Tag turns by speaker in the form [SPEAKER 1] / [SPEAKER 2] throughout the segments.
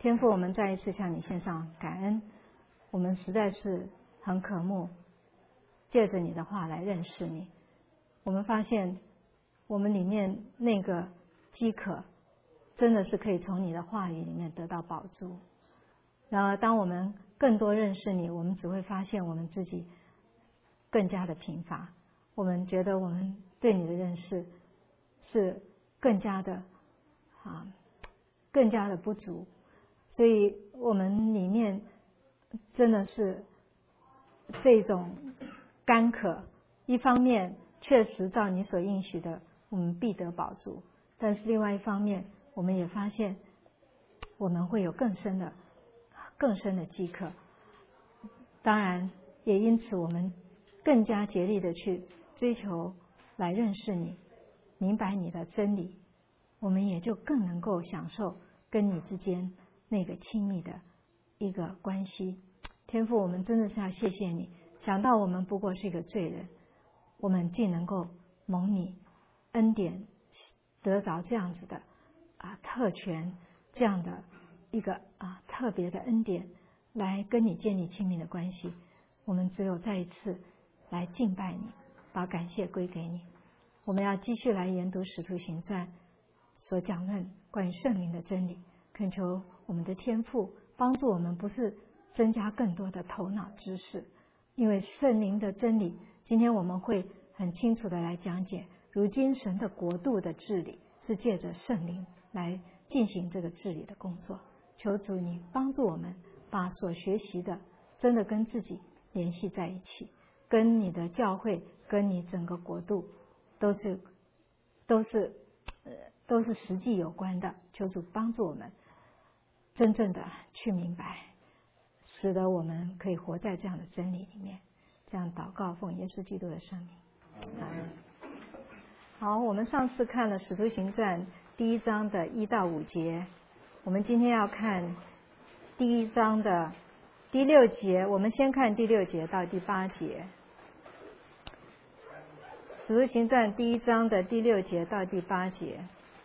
[SPEAKER 1] 天父，我们再一次向你献上感恩，我们实在是很渴慕借着你的话来认识你。我们发现我们里面那个饥渴真的是可以从你的话语里面得到饱足。然而当我们更多认识你，我们只会发现我们自己更加的贫乏，我们觉得我们对你的认识是更加的不足，所以我们里面真的是这种干渴，一方面确实照你所应许的我们必得饱足，但是另外一方面我们也发现我们会有更深的饥渴。当然也因此我们更加竭力的去追求来认识你，明白你的真理，我们也就更能够享受跟你之间那个亲密的一个关系。天父，我们真的是要谢谢你，想到我们不过是一个罪人，我们竟能够蒙你恩典，得着这样子的特权，这样的一个特别的恩典，来跟你建立亲密的关系。我们只有再一次来敬拜你，把感谢归给你。我们要继续来研读使徒行传所讲论关于圣灵的真理，恳求我们的天父帮助我们，不是增加更多的头脑知识，因为圣灵的真理今天我们会很清楚的来讲解。如今神的国度的治理是借着圣灵来进行这个治理的工作，求主你帮助我们把所学习的真的跟自己联系在一起，跟你的教会，跟你整个国度都是实际有关的。求主帮助我们真正的去明白，使得我们可以活在这样的真理里面。这样祷告，奉耶稣基督的圣名，阿们。好，我们上次看了使徒行传第1章的1到5节，我们今天要看第1章的第6节。我们先看第6节到第8节。使徒行传第1章的第6节到第8节。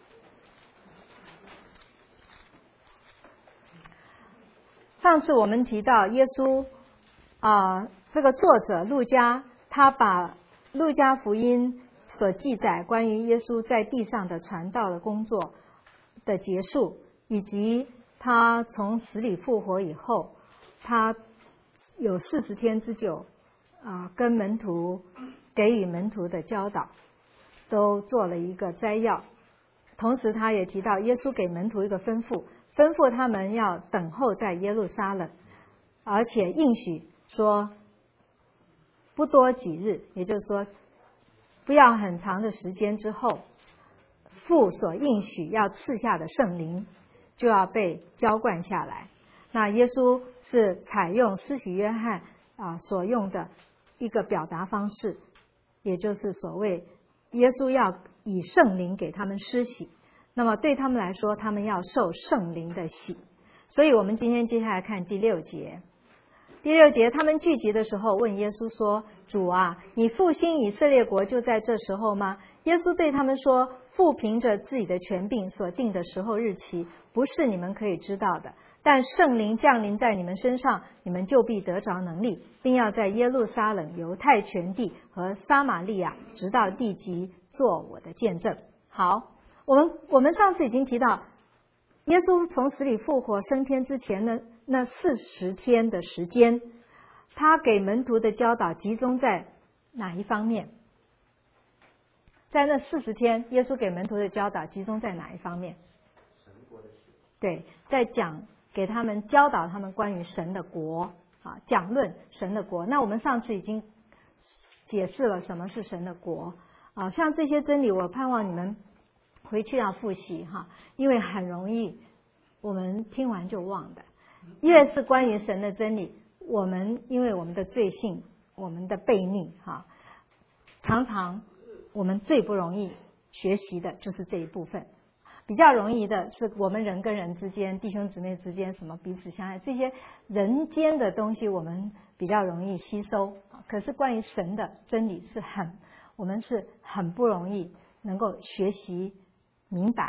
[SPEAKER 1] 上次我们提到耶稣这个作者路加，他把路加福音所记载关于耶稣在地上的传道的工作的结束，以及他从死里复活以后，他有40天之久跟门徒给予门徒的教导，都做了一个摘要。同时他也提到耶稣给门徒一个吩咐他们要等候在耶路撒冷，而且应许说不多几日，也就是说不要很长的时间之后，父所应许要赐下的圣灵就要被浇灌下来。那耶稣是采用施洗约翰所用的一个表达方式，也就是所谓耶稣要以圣灵给他们施洗，那么对他们来说，他们要受圣灵的洗。所以我们今天接下来看第6节。第6节，他们聚集的时候问耶稣说：主啊，你复兴以色列国就在这时候吗？耶稣对他们说：父凭着自己的权柄所定的时候日期，不是你们可以知道的，但圣灵降临在你们身上，你们就必得着能力，并要在耶路撒冷、犹太全地和撒玛利亚直到地极做我的见证。好，我们上次已经提到，耶稣从死里复活升天之前呢，那40天的时间，他给门徒的教导集中在哪一方面？在那40天，耶稣给门徒的教导集中在哪一方面？对，在给他们教导他们关于神的国讲论神的国。那我们上次已经解释了什么是神的国像这些真理，我盼望你们回去要复习因为很容易我们听完就忘的。越是关于神的真理，我们因为我们的罪性，我们的悖逆常常我们最不容易学习的就是这一部分。比较容易的是我们人跟人之间，弟兄姊妹之间，什么彼此相爱，这些人间的东西我们比较容易吸收。可是关于神的真理我们是很不容易能够学习明白，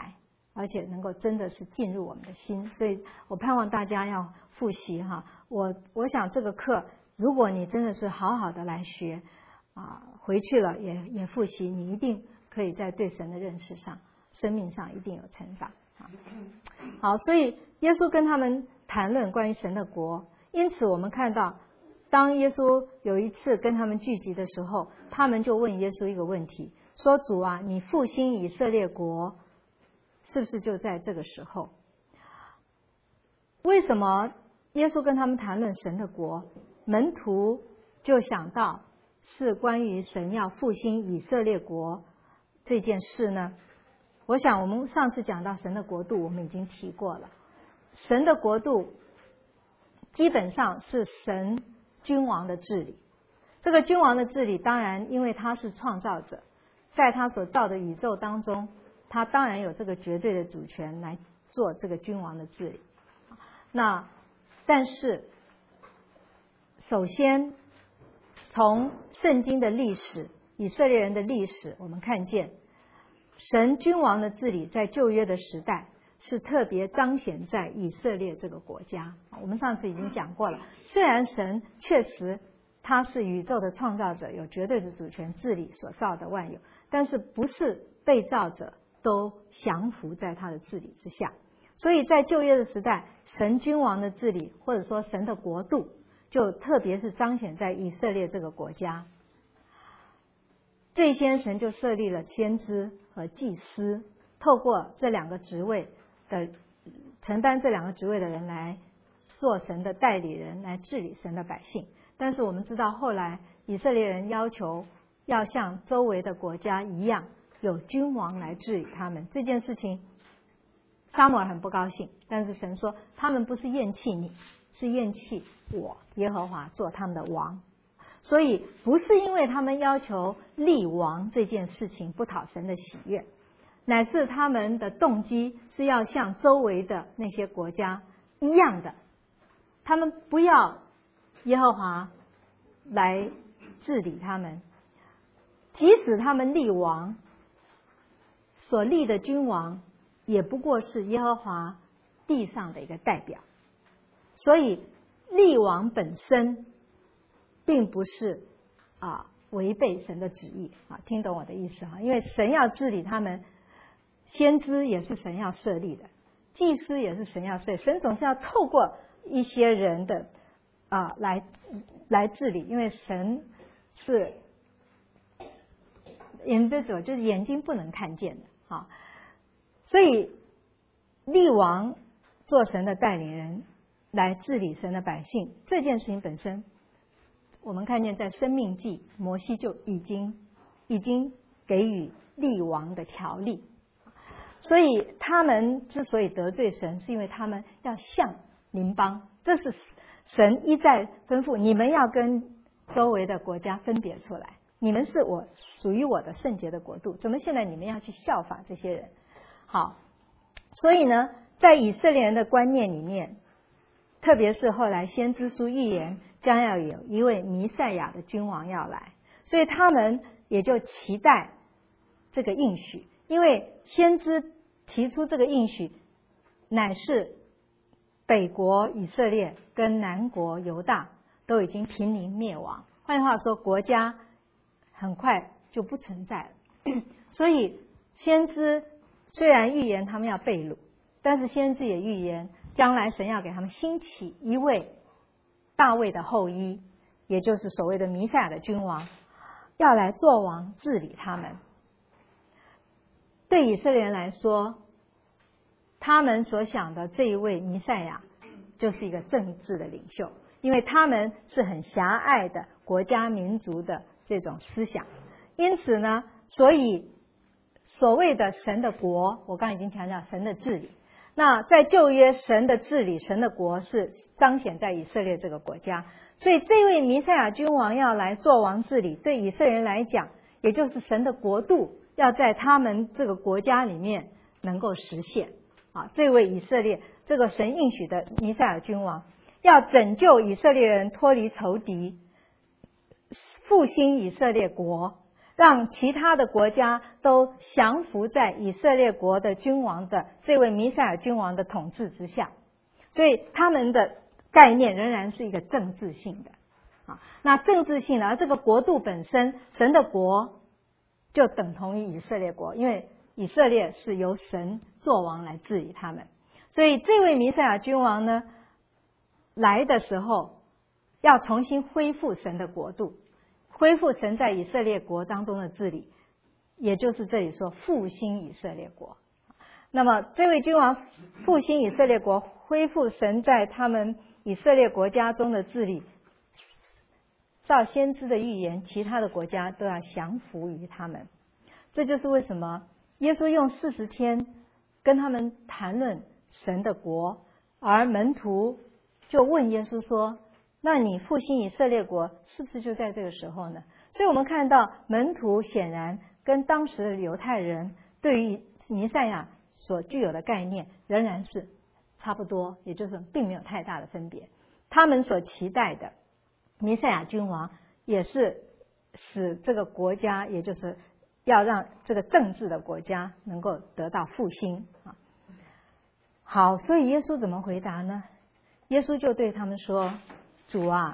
[SPEAKER 1] 而且能够真的是进入我们的心。所以我盼望大家要复习哈。我想这个课，如果你真的是好好的来学回去了也复习，你一定可以在对神的认识上、生命上一定有成长。好，所以耶稣跟他们谈论关于神的国，因此我们看到，当耶稣有一次跟他们聚集的时候，他们就问耶稣一个问题，说：主啊，你复兴以色列国是不是就在这个时候？为什么耶稣跟他们谈论神的国，门徒就想到是关于神要复兴以色列国这件事呢？我想我们上次讲到神的国度，我们已经提过了。神的国度基本上是神君王的治理。这个君王的治理，当然因为他是创造者，在他所造的宇宙当中，他当然有这个绝对的主权来做这个君王的治理。但是首先从圣经的历史、以色列人的历史，我们看见神君王的治理在旧约的时代是特别彰显在以色列这个国家。我们上次已经讲过了，虽然神确实他是宇宙的创造者，有绝对的主权治理所造的万有，但是不是被造者都降服在他的治理之下。所以在旧约的时代，神君王的治理或者说神的国度就特别是彰显在以色列这个国家。最先神就设立了先知和祭司，透过这两个职位的承担这两个职位的人来做神的代理人，来治理神的百姓。但是我们知道后来以色列人要求要像周围的国家一样有君王来治理他们，这件事情撒母耳很不高兴，但是神说他们不是厌弃你，是厌弃我耶和华做他们的王。所以不是因为他们要求立王这件事情不讨神的喜悦，乃是他们的动机是要像周围的那些国家一样的，他们不要耶和华来治理他们，即使他们立王，所立的君王也不过是耶和华地上的一个代表。所以立王本身并不是违背神的旨意听懂我的意思因为神要治理他们，先知也是神要设立的，祭司也是神要设立，神总是要透过一些人的来治理，因为神是 invisible， 就是眼睛不能看见的所以立王做神的代理人来治理神的百姓，这件事情本身我们看见在申命记摩西就已经给予立王的条例。所以他们之所以得罪神，是因为他们要向邻邦，这是神一再吩咐你们要跟周围的国家分别出来，你们是我属于我的圣洁的国度，怎么现在你们要去效法这些人？好，所以呢在以色列人的观念里面，特别是后来先知书预言将要有一位弥赛亚的君王要来，所以他们也就期待这个应许，因为先知提出这个应许乃是北国以色列跟南国犹大都已经濒临灭亡，换句话说国家很快就不存在了所以先知虽然预言他们要被掳，但是先知也预言将来神要给他们兴起一位大卫的后裔，也就是所谓的弥赛亚的君王，要来做王治理他们。对以色列人来说，他们所想的这一位弥赛亚就是一个政治的领袖，因为他们是很狭隘的国家民族的这种思想，因此呢，所以所谓的神的国，我刚才已经强调神的治理，那在旧约神的治理，神的国是彰显在以色列这个国家，所以这位弥赛亚君王要来做王治理，对以色列人来讲，也就是神的国度要在他们这个国家里面能够实现这位以色列这个神应许的弥赛亚君王要拯救以色列人脱离仇敌，复兴以色列国， 让其他的国家都降服在以色列国的君王的这位弥赛亚君王的统治之下。所以他们的概念仍然是一个政治性的那政治性的，而这个国度本身，神的国就等同于以色列国，因为以色列是由神作王来治理他们。所以这位弥赛亚君王呢来的时候，要重新恢复神的国度，恢复神在以色列国当中的治理，也就是这里说复兴以色列国。那么这位君王复兴以色列国，恢复神在他们以色列国家中的治理，照先知的预言，其他的国家都要降服于他们。这就是为什么耶稣用40天跟他们谈论神的国，而门徒就问耶稣说，那你复兴以色列国是不是就在这个时候呢？所以我们看到门徒显然跟当时的犹太人对于弥赛亚所具有的概念仍然是差不多，也就是并没有太大的分别。他们所期待的弥赛亚君王也是使这个国家，也就是要让这个政治的国家能够得到复兴好，所以耶稣怎么回答呢？耶稣就对他们说，主啊，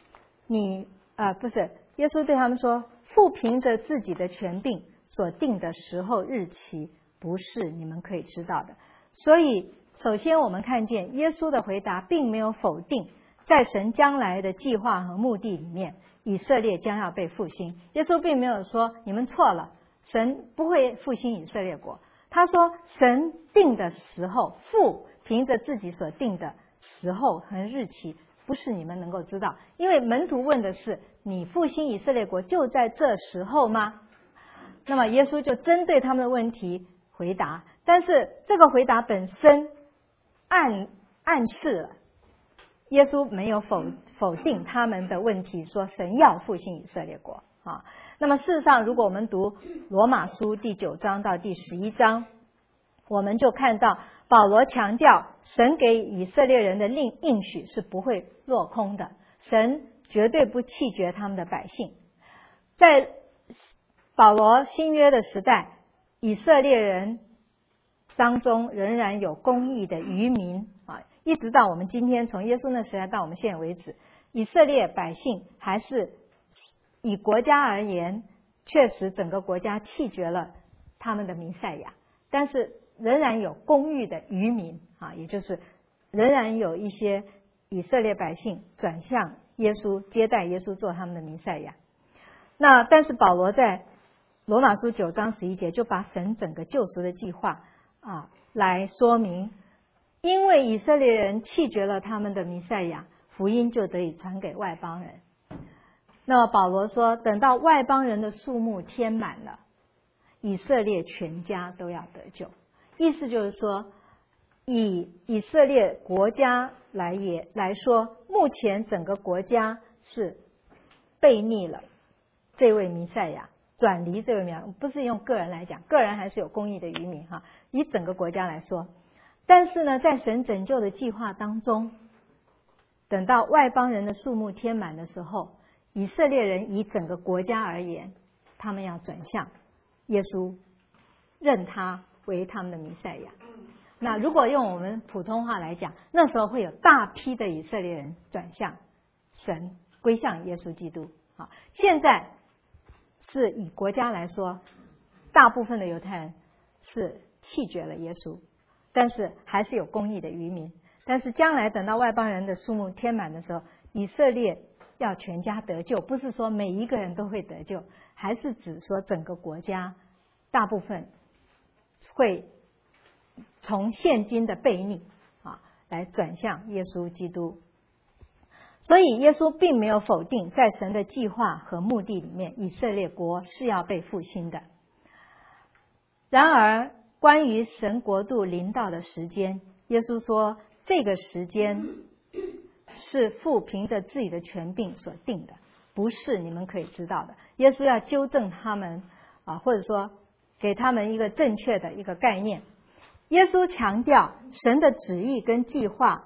[SPEAKER 1] 耶稣对他们说，父凭着自己的权柄所定的时候日期，不是你们可以知道的。所以首先我们看见耶稣的回答并没有否定在神将来的计划和目的里面以色列将要被复兴。耶稣并没有说你们错了，神不会复兴以色列国。他说神定的时候，父凭着自己所定的时候和日期，不是你们能够知道。因为门徒问的是，你复兴以色列国就在这时候吗？那么耶稣就针对他们的问题回答，但是这个回答本身暗示了耶稣没有否定他们的问题，说神要复兴以色列国那么事实上，如果我们读罗马书第9章到第11章，我们就看到保罗强调神给以色列人的应许是不会落空的，神绝对不弃绝他们的百姓。在保罗新约的时代，以色列人当中仍然有公义的渔民一直到我们今天，从耶稣那时代到我们现在为止，以色列百姓还是以国家而言，确实整个国家弃绝了他们的弥赛亚，但是仍然有公义的渔民也就是仍然有一些以色列百姓转向耶稣，接待耶稣做他们的弥赛亚。那但是保罗在罗马书9章11节就把神整个救赎的计划来说明，因为以色列人弃绝了他们的弥赛亚，福音就得以传给外邦人。那么保罗说，等到外邦人的数目填满了，以色列全家都要得救。意思就是说，以以色列国家来说，目前整个国家是背逆了这位弥赛亚，转离这位弥赛亚，不是用个人来讲，个人还是有公义的渔民以整个国家来说。但是呢，在神拯救的计划当中，等到外邦人的数目填满的时候，以色列人以整个国家而言，他们要转向耶稣，认他为他们的弥赛亚。那如果用我们普通话来讲，那时候会有大批的以色列人转向神，归向耶稣基督。现在是以国家来说，大部分的犹太人是弃绝了耶稣，但是还是有公义的渔民。但是将来等到外邦人的数目填满的时候，以色列要全家得救，不是说每一个人都会得救，还是指说整个国家大部分会从现今的悖逆来转向耶稣基督。所以耶稣并没有否定在神的计划和目的里面，以色列国是要被复兴的。然而关于神国度临到的时间，耶稣说这个时间是父凭着自己的权柄所定的，不是你们可以知道的。耶稣要纠正他们或者说给他们一个正确的一个概念。耶稣强调神的旨意跟计划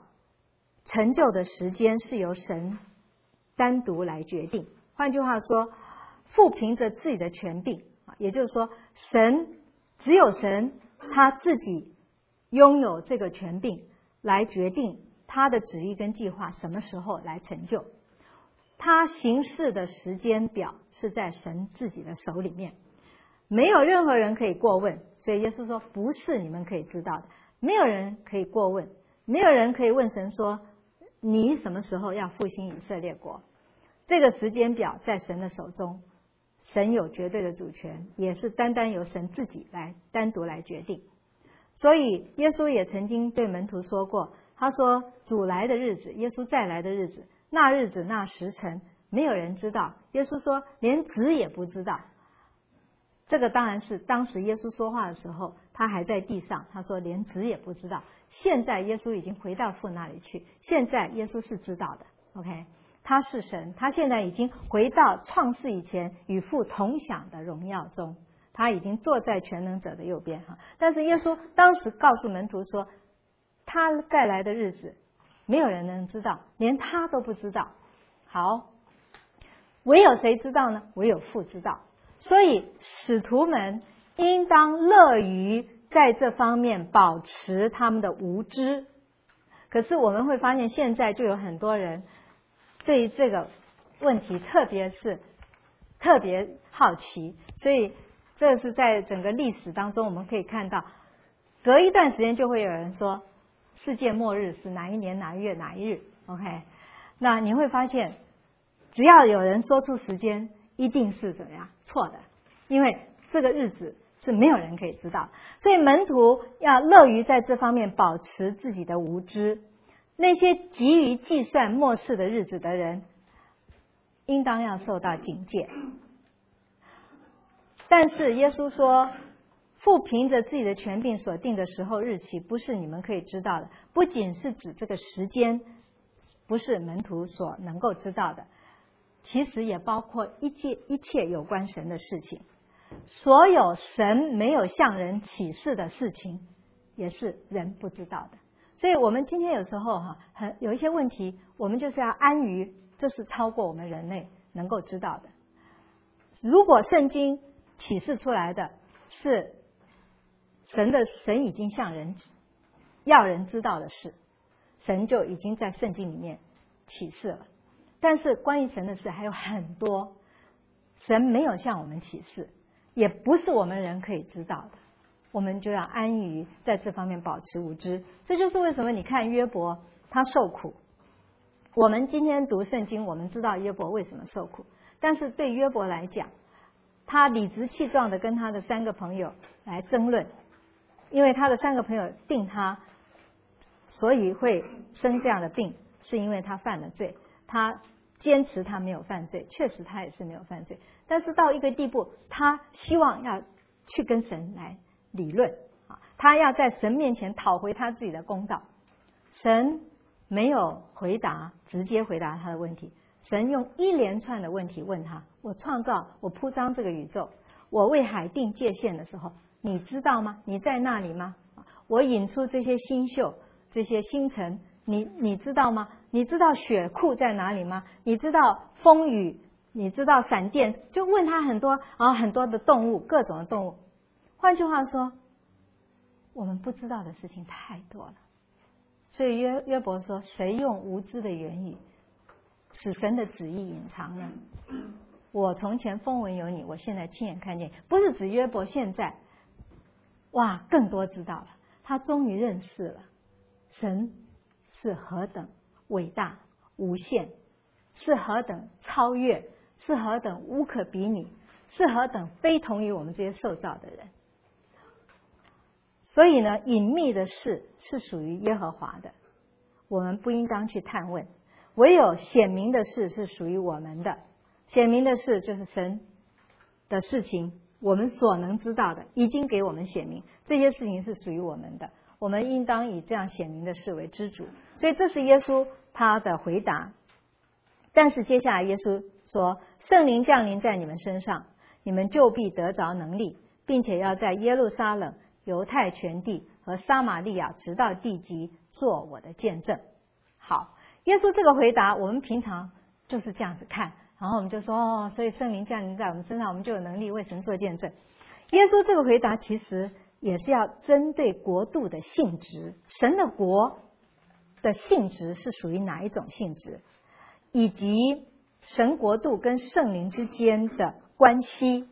[SPEAKER 1] 成就的时间是由神单独来决定。换句话说， 父凭着自己的权柄，也就是说只有神他自己拥有这个权柄来决定他的旨意跟计划什么时候来成就。他行事的时间表是在神自己的手里面，没有任何人可以过问。所以耶稣说，不是你们可以知道的，没有人可以过问，没有人可以问神说你什么时候要复兴以色列国。这个时间表在神的手中，神有绝对的主权，也是单单由神自己来单独来决定。所以耶稣也曾经对门徒说过，他说主来的日子，耶稣再来的日子，那日子那时辰没有人知道。耶稣说连子也不知道。这个当然是当时耶稣说话的时候他还在地上，他说连子也不知道。现在耶稣已经回到父那里去，现在耶稣是知道的。 OK， 他是神，他现在已经回到创世以前与父同享的荣耀中，他已经坐在全能者的右边。但是耶稣当时告诉门徒说，他该来的日子没有人能知道，连他都不知道。好，唯有谁知道呢？唯有父知道。所以使徒们应当乐于在这方面保持他们的无知。可是我们会发现现在就有很多人对于这个问题特别好奇，所以这是在整个历史当中我们可以看到，隔一段时间就会有人说世界末日是哪一年哪一月哪一日。 OK， 那你会发现只要有人说出时间，一定是怎么样错的，因为这个日子是没有人可以知道。所以门徒要乐于在这方面保持自己的无知。那些急于计算末世的日子的人，应当要受到警戒。但是耶稣说，父凭着自己的权柄所定的时候日期，不是你们可以知道的。不仅是指这个时间不是门徒所能够知道的，其实也包括一切有关神的事情。所有神没有向人启示的事情，也是人不知道的。所以我们今天有时候有一些问题，我们就是要安于这是超过我们人类能够知道的。如果圣经启示出来的是神已经向人要人知道的事，神就已经在圣经里面启示了。但是关于神的事还有很多神没有向我们启示，也不是我们人可以知道的，我们就要安于在这方面保持无知。这就是为什么你看约伯他受苦，我们今天读圣经，我们知道约伯为什么受苦，但是对约伯来讲，他理直气壮的跟他的3个朋友来争论，因为他的3个朋友定他，所以会生这样的病，是因为他犯了罪。他坚持他没有犯罪，确实他也是没有犯罪，但是到一个地步，他希望要去跟神来理论，他要在神面前讨回他自己的公道。神没有直接回答他的问题，神用一连串的问题问他：我创造，我铺张这个宇宙，我为海定界限的时候，你知道吗？你在那里吗？我引出这些星宿，这些星辰，你知道吗？你知道雪库在哪里吗？你知道风雨，你知道闪电？就问他很多的动物，各种的动物。换句话说，我们不知道的事情太多了。所以约伯说，谁用无知的言语使神的旨意隐藏呢？我从前风闻有你，我现在亲眼看见。不是指约伯现在更多知道了，他终于认识了神是何等伟大无限，是何等超越，是何等无可比拟，是何等非同于我们这些受造的人。所以呢，隐秘的事是属于耶和华的，我们不应当去探问；唯有显明的事是属于我们的。显明的事就是神的事情，我们所能知道的已经给我们显明，这些事情是属于我们的，我们应当以这样显明的事为知足。所以这是耶稣他的回答。但是接下来耶稣说，圣灵降临在你们身上，你们就必得着能力，并且要在耶路撒冷、犹太全地和撒玛利亚直到地极做我的见证。好，耶稣这个回答我们平常就是这样子看然后我们就说哦，所以圣灵降临在我们身上，我们就有能力为神做见证。耶稣这个回答其实也是要针对国度的性质，神的国的性质是属于哪一种性质，以及神国度跟圣灵之间的关系，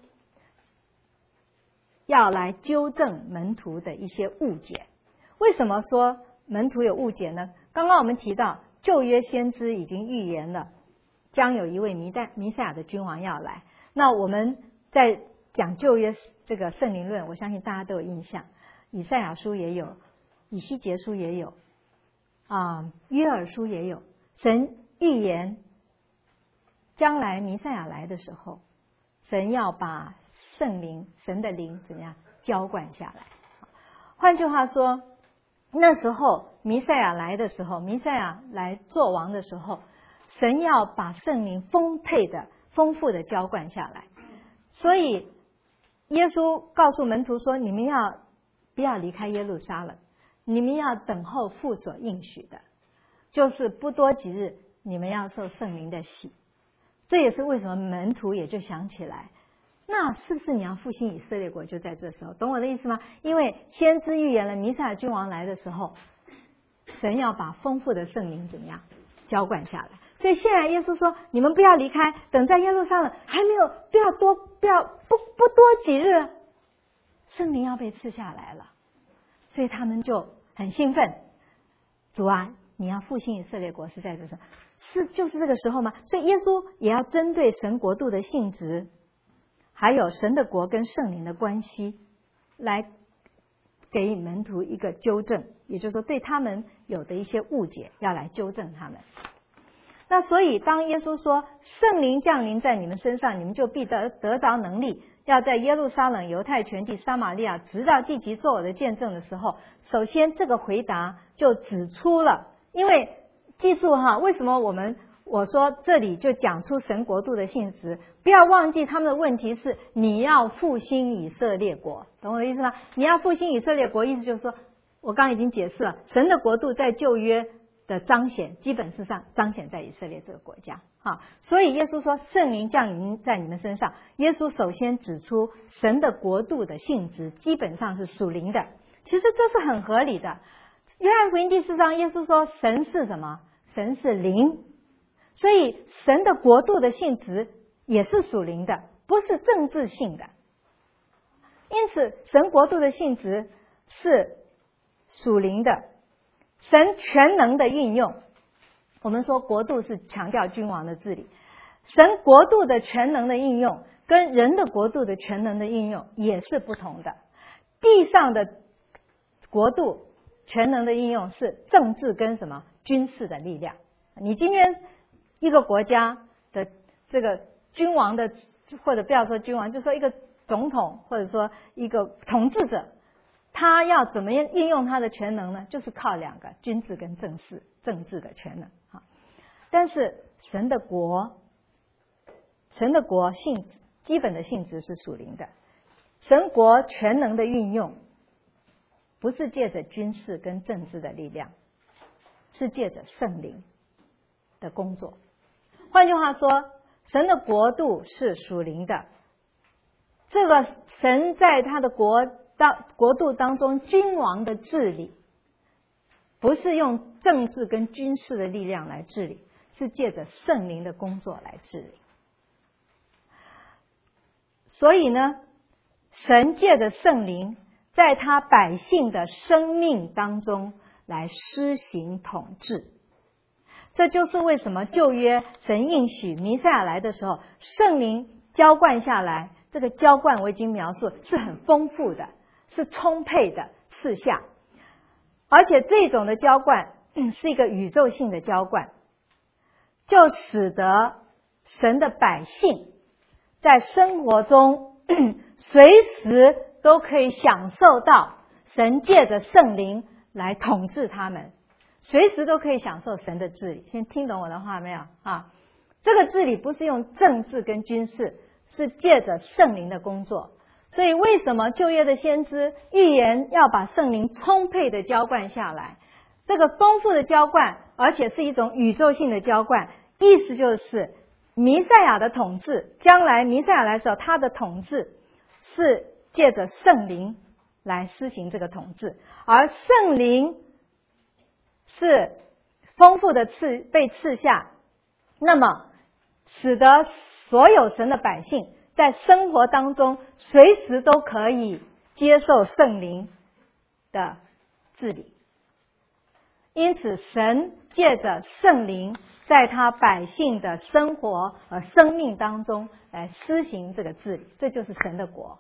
[SPEAKER 1] 要来纠正门徒的一些误解。为什么说门徒有误解呢？刚刚我们提到旧约先知已经预言了将有一位弥赛亚的君王要来。那我们在讲旧约这个圣灵论，我相信大家都有印象，以赛亚书也有，以西结书也有，约珥书也有。神预言将来弥赛亚来的时候，神要把圣灵，神的灵怎么样浇灌下来。换句话说，那时候弥赛亚来的时候，弥赛亚来做王的时候，神要把圣灵丰富的浇灌下来。所以耶稣告诉门徒说，你们不要离开耶路撒冷，你们要等候父所应许的，就是不多几日你们要受圣灵的洗。这也是为什么门徒也就想起来，那是不是你要复兴以色列国就在这时候？懂我的意思吗？因为先知预言了弥赛亚君王来的时候，神要把丰富的圣灵怎么样浇灌下来。所以现在耶稣说，你们不要离开，等在耶路撒冷还没有不多几日，圣灵要被赐下来了。所以他们就很兴奋，主啊，你要复兴以色列国是在这时候，就是这个时候吗？所以耶稣也要针对神国度的性质，还有神的国跟圣灵的关系，来给门徒一个纠正，也就是说对他们有的一些误解要来纠正他们。那所以当耶稣说圣灵降临在你们身上，你们就必得着能力，要在耶路撒冷、犹太全地、撒玛利亚直到地极做我的见证的时候，首先这个回答就指出了，因为记住为什么我说这里就讲出神国度的性质，不要忘记他们的问题是你要复兴以色列国，懂我的意思吗？你要复兴以色列国，意思就是说，我刚刚已经解释了，神的国度在旧约的彰显，基本上彰显在以色列这个国家所以耶稣说圣灵降临在你们身上，耶稣首先指出神的国度的性质基本上是属灵的。其实这是很合理的。约翰福音第4章耶稣说神是什么？神是灵，所以神的国度的性质也是属灵的，不是政治性的。因此神国度的性质是属灵的，神全能的运用。我们说国度是强调君王的治理，神国度的全能的应用跟人的国度的全能的应用也是不同的。地上的国度全能的应用是政治跟什么军事的力量。你今天一个国家的这个君王的，或者不要说君王，就说一个总统或者说一个统治者，他要怎么样运用他的全能呢？就是靠两个，军事跟政治的全能。但是神的国基本的性质是属灵的，神国全能的运用不是借着军事跟政治的力量，是借着圣灵的工作。换句话说，神的国度是属灵的，这个神在他的国度当中君王的治理，不是用政治跟军事的力量来治理，是借着圣灵的工作来治理。所以呢，神借着圣灵在他百姓的生命当中来施行统治。这就是为什么旧约神应许弥赛亚来的时候，圣灵浇灌下来，这个浇灌我已经描述是很丰富的，是充沛的赐下，而且这种的浇灌是一个宇宙性的浇灌，就使得神的百姓在生活中随时都可以享受到神借着圣灵来统治他们，随时都可以享受神的治理。先听懂我的话没有这个治理不是用政治跟军事，是借着圣灵的工作。所以为什么旧约的先知预言要把圣灵充沛的浇灌下来，这个丰富的浇灌，而且是一种宇宙性的浇灌，意思就是弥赛亚的统治，将来弥赛亚来的时候，他的统治是借着圣灵来施行这个统治，而圣灵是丰富的被赐下，那么使得所有神的百姓在生活当中随时都可以接受圣灵的治理。因此神借着圣灵在他百姓的生活和生命当中来施行这个治理，这就是神的国。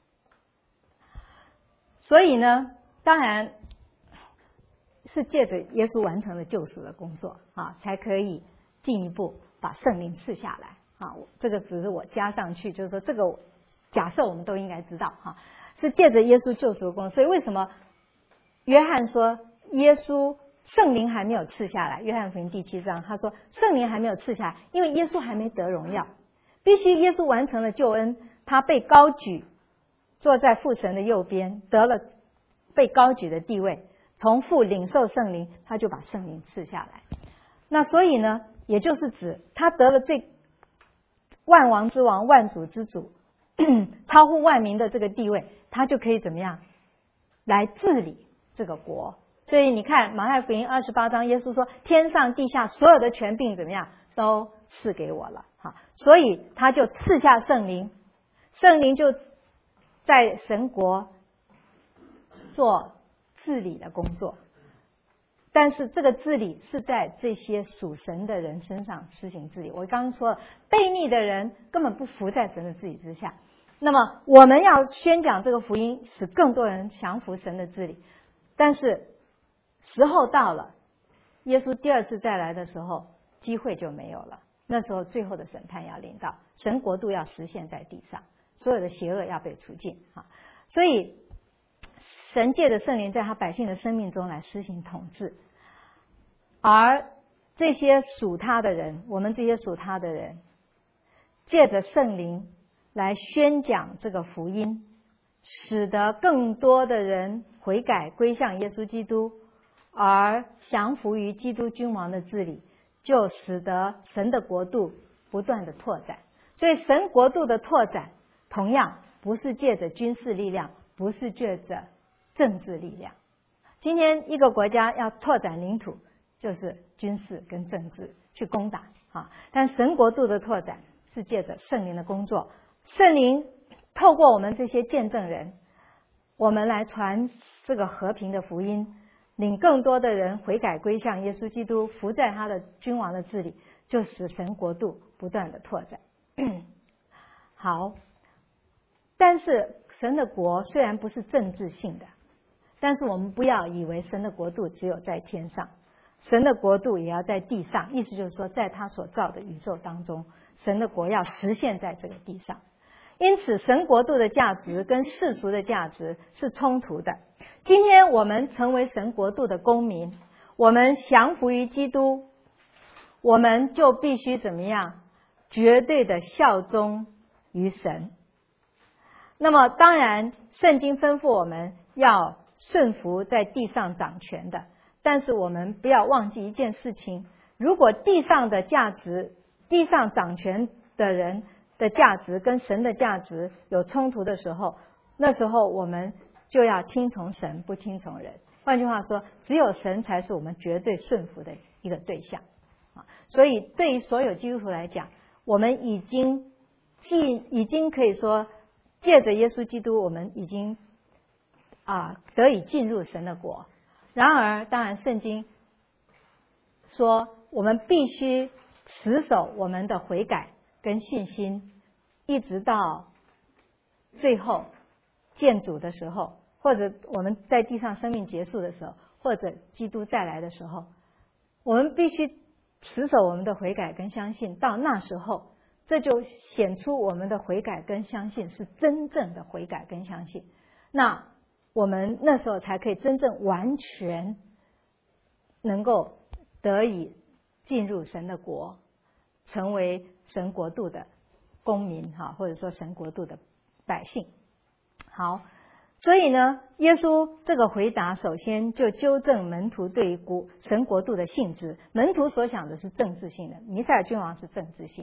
[SPEAKER 1] 所以呢，当然是借着耶稣完成了救赎的工作啊，才可以进一步把圣灵赐下来啊。这个只是我加上去，就是说这个假设我们都应该知道哈，是借着耶稣救赎的工作。所以为什么约翰说耶稣圣灵还没有赐下来？约翰福音第7章他说圣灵还没有赐下来，因为耶稣还没得荣耀，必须耶稣完成了救恩，他被高举，坐在父神的右边，得了被高举的地位，从父领受圣灵，他就把圣灵赐下来。那所以呢，也就是指他得了最万王之王、万主之主超乎万民的这个地位，他就可以怎么样来治理这个国。所以你看马太福音28章，耶稣说天上地下所有的权柄怎么样都赐给我了，所以他就赐下圣灵，圣灵就在神国做治理的工作。但是这个治理是在这些属神的人身上施行治理。我刚刚说了，悖逆的人根本不服在神的治理之下，那么我们要宣讲这个福音，使更多人降服神的治理。但是时候到了，耶稣第二次再来的时候，机会就没有了。那时候最后的审判要临到，神国度要实现在地上，所有的邪恶要被除尽啊！所以神借着圣灵在他百姓的生命中来施行统治，而这些属他的人，我们这些属他的人，借着圣灵来宣讲这个福音，使得更多的人悔改归向耶稣基督，而降服于基督君王的治理，就使得神的国度不断的拓展。所以神国度的拓展同样不是借着军事力量，不是借着政治力量。今天一个国家要拓展领土，就是军事跟政治去攻打啊。但神国度的拓展是借着圣灵的工作，圣灵透过我们这些见证人，我们来传这个和平的福音，领更多的人悔改归向耶稣基督，服在他的君王的治理，就使神国度不断的拓展。好，但是神的国虽然不是政治性的，但是我们不要以为神的国度只有在天上，神的国度也要在地上。意思就是说，在他所造的宇宙当中，神的国要实现在这个地上。因此神国度的价值跟世俗的价值是冲突的。今天我们成为神国度的公民，我们降服于基督，我们就必须怎么样？绝对的效忠于神。那么当然圣经吩咐我们要顺服在地上掌权的，但是我们不要忘记一件事情，如果地上的价值，地上掌权的人的价值跟神的价值有冲突的时候，那时候我们就要听从神，不听从人。换句话说，只有神才是我们绝对顺服的一个对象。所以对于所有基督徒来讲，我们已经可以说，借着耶稣基督，我们已经得以进入神的国。然而当然圣经说我们必须持守我们的悔改跟信心，一直到最后见主的时候，或者我们在地上生命结束的时候，或者基督再来的时候，我们必须持守我们的悔改跟相信。到那时候，这就显出我们的悔改跟相信是真正的悔改跟相信。那我们那时候才可以真正完全能够得以进入神的国，成为神国度的公民或者说神国度的百姓。好，所以呢，耶稣这个回答首先就纠正门徒对于神国度的性质。门徒所想的是政治性的，弥赛亚君王是政治性，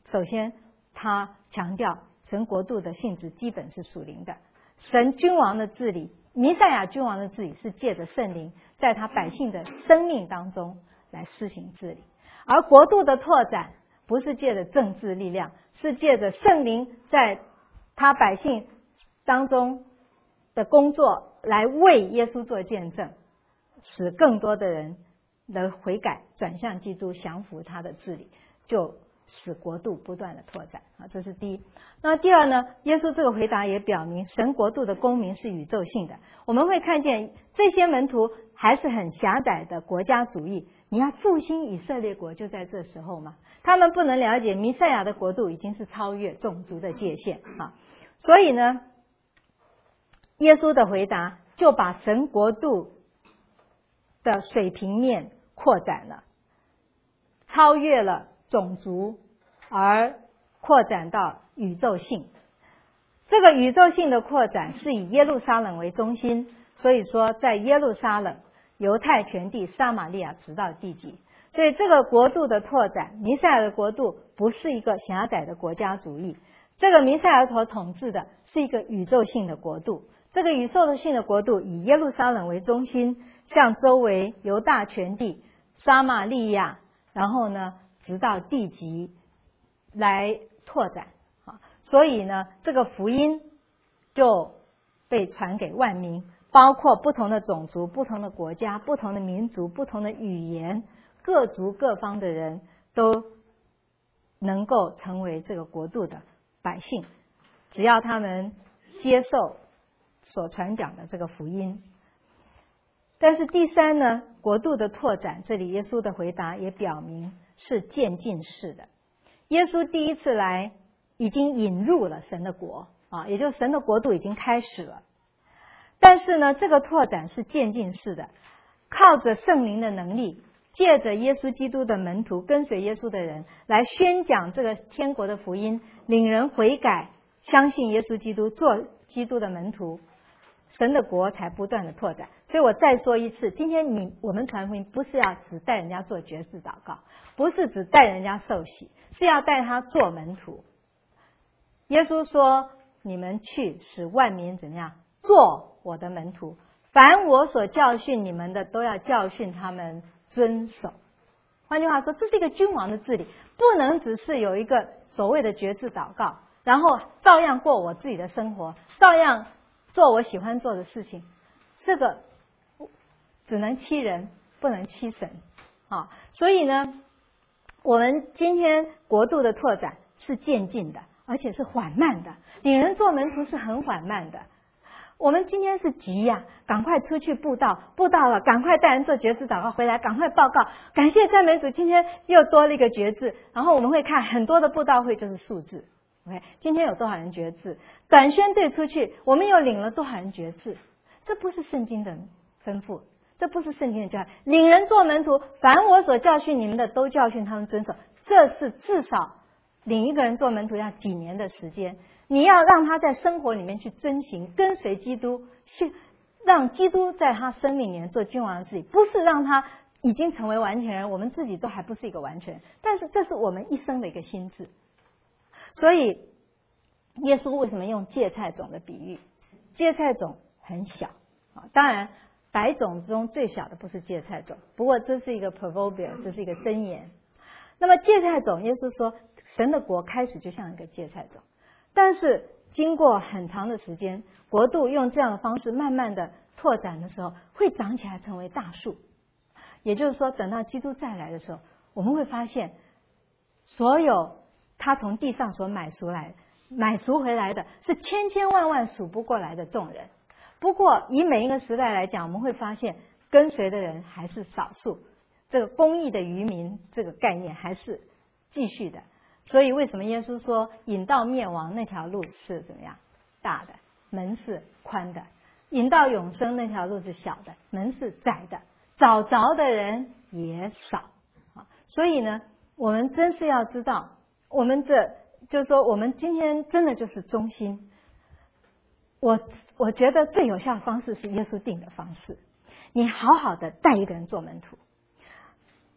[SPEAKER 1] 首先他强调神国度的性质基本是属灵的，神君王的治理，弥赛亚君王的治理是借着圣灵在他百姓的生命当中来施行治理，而国度的拓展不是借着政治力量，是借着圣灵在他百姓当中的工作来为耶稣做见证，使更多的人的悔改转向基督，降服他的治理，就使国度不断的拓展啊，这是第一。那第二呢，耶稣这个回答也表明神国度的公民是宇宙性的。我们会看见这些门徒还是很狭窄的国家主义，你要复兴以色列国就在这时候嘛，他们不能了解弥赛亚的国度已经是超越种族的界限啊，所以呢，耶稣的回答就把神国度的水平面扩展了，超越了种族，而扩展到宇宙性。这个宇宙性的扩展是以耶路撒冷为中心，所以说在耶路撒冷、犹太全地、撒玛利亚直到地极。所以这个国度的拓展，弥赛亚的国度不是一个狭窄的国家主义，这个弥赛亚所统治的是一个宇宙性的国度。这个宇宙性的国度以耶路撒冷为中心，向周围犹大全地、撒玛利亚，然后呢直到地极来拓展啊。所以呢，这个福音就被传给万民，包括不同的种族、不同的国家、不同的民族、不同的语言，各族各方的人都能够成为这个国度的百姓，只要他们接受所传讲的这个福音。但是第三呢，国度的拓展，这里耶稣的回答也表明是渐进式的。耶稣第一次来已经引入了神的国啊，也就是神的国度已经开始了。但是呢，这个拓展是渐进式的，靠着圣灵的能力，借着耶稣基督的门徒跟随耶稣的人来宣讲这个天国的福音，领人悔改，相信耶稣基督，做基督的门徒，神的国才不断的拓展。所以我再说一次，今天我们传福音不是要只带人家做决志祷告，不是只带人家受洗，是要带他做门徒。耶稣说，你们去使万民怎么样做我的门徒，凡我所教训你们的，都要教训他们遵守。换句话说，这是一个君王的治理，不能只是有一个所谓的决志祷告，然后照样过我自己的生活，照样做我喜欢做的事情，这个只能欺人，不能欺神啊。所以呢，我们今天国度的拓展是渐进的，而且是缓慢的，领人做门徒是很缓慢的。我们今天是急呀，赶快出去布道，布道了赶快带人做决志祷告，回来赶快报告，感谢赞美主，今天又多了一个决志。然后我们会看很多的布道会就是数字，OK， 今天有多少人决志？短宣队出去，我们又领了多少人决志？这不是圣经的吩咐，这不是圣经的教育。领人做门徒，凡我所教训你们的，都教训他们遵守。这是至少领一个人做门徒要几年的时间。你要让他在生活里面去遵行，跟随基督，让基督在他生命里面做君王的事情，不是让他已经成为完全人，我们自己都还不是一个完全人，但是这是我们一生的一个心智。所以耶稣为什么用芥菜种的比喻？芥菜种很小啊，当然百种之中最小的不是芥菜种，不过这是一个 proverbial， 这是一个箴言。那么芥菜种，耶稣说神的国开始就像一个芥菜种，但是经过很长的时间，国度用这样的方式慢慢的拓展的时候，会长起来成为大树。也就是说，等到基督再来的时候，我们会发现所有他从地上所买赎回来的是千千万万数不过来的众人。不过以每一个时代来讲，我们会发现跟随的人还是少数，这个公义的渔民这个概念还是继续的。所以为什么耶稣说引到灭亡那条路是怎么样？大的，门是宽的；引到永生那条路是小的，门是窄的，找着的人也少。所以呢，我们真是要知道，我们就是说我们今天真的就是忠心。我觉得最有效的方式是耶稣定的方式，你好好的带一个人做门徒。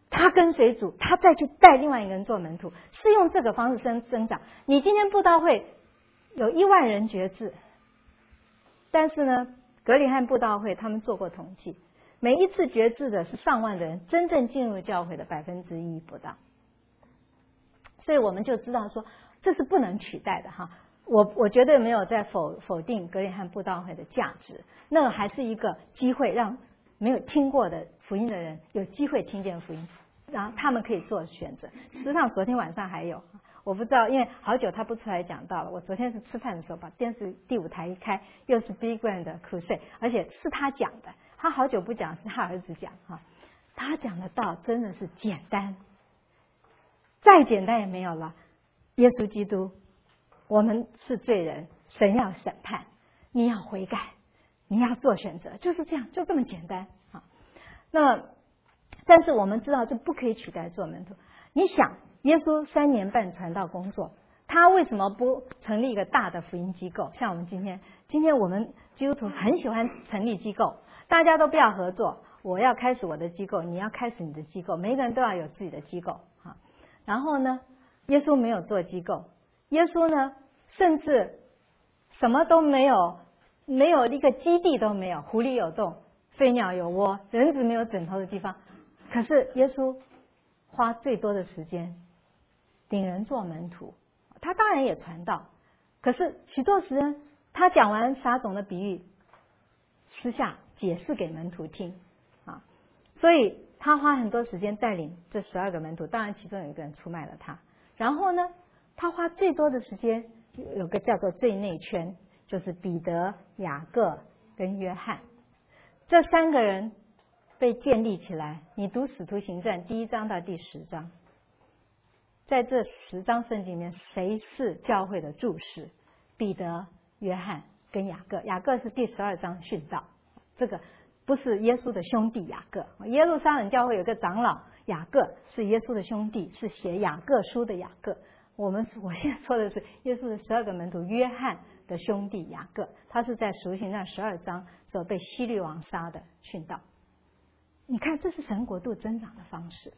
[SPEAKER 1] 他跟随主，他再去带另外一个人做门徒，是用这个方式增长。你今天布道会有1万人决志，但是呢，格里汉布道会他们做过统计，每一次决志的是上万的人，真正进入教会的1%不到。所以我们就知道说，这是不能取代的哈。我绝对没有在否定格里汉布道会的价值，那个还是一个机会，让没有听过的福音的人有机会听见福音，然后他们可以做选择。事实上，昨天晚上还有，我不知道，因为好久他不出来讲道了。我昨天是吃饭的时候把电视第5台一开，又是 Billy Graham 的 Crusade， 而且是他讲的，他好久不讲，是他儿子讲哈。他讲的道真的是简单，再简单也没有了。耶稣基督，我们是罪人，神要审判，你要悔改，你要做选择，就是这样，就这么简单啊。那么，但是我们知道这不可以取代做门徒。你想，耶稣3年半传道工作，他为什么不成立一个大的福音机构？像我们今天我们基督徒很喜欢成立机构，大家都不要合作，我要开始我的机构，你要开始你的机构，每个人都要有自己的机构啊。然后呢，耶稣没有做机构，耶稣呢，甚至什么都没有，没有一个基地都没有，狐狸有洞，飞鸟有窝，人子没有枕头的地方。可是耶稣花最多的时间领人做门徒，他当然也传道，可是许多时间他讲完撒种的比喻，私下解释给门徒听啊，所以他花很多时间带领这12个门徒，当然其中有一个人出卖了他。然后呢，他花最多的时间有个叫做最内圈，就是彼得、雅各跟约翰这3个人被建立起来。你读使徒行传第1章到第10章，在这10章圣经里面，谁是教会的柱石？彼得、约翰跟雅各。雅各是第12章殉道，这个不是耶稣的兄弟雅各。耶路撒冷教会有个长老雅各，是耶稣的兄弟，是写雅各书的雅各。我现在说的是耶稣的12个门徒约翰的兄弟雅各，他是在使徒行传12章所被希律王杀的殉道。你看，这是神国度增长的方式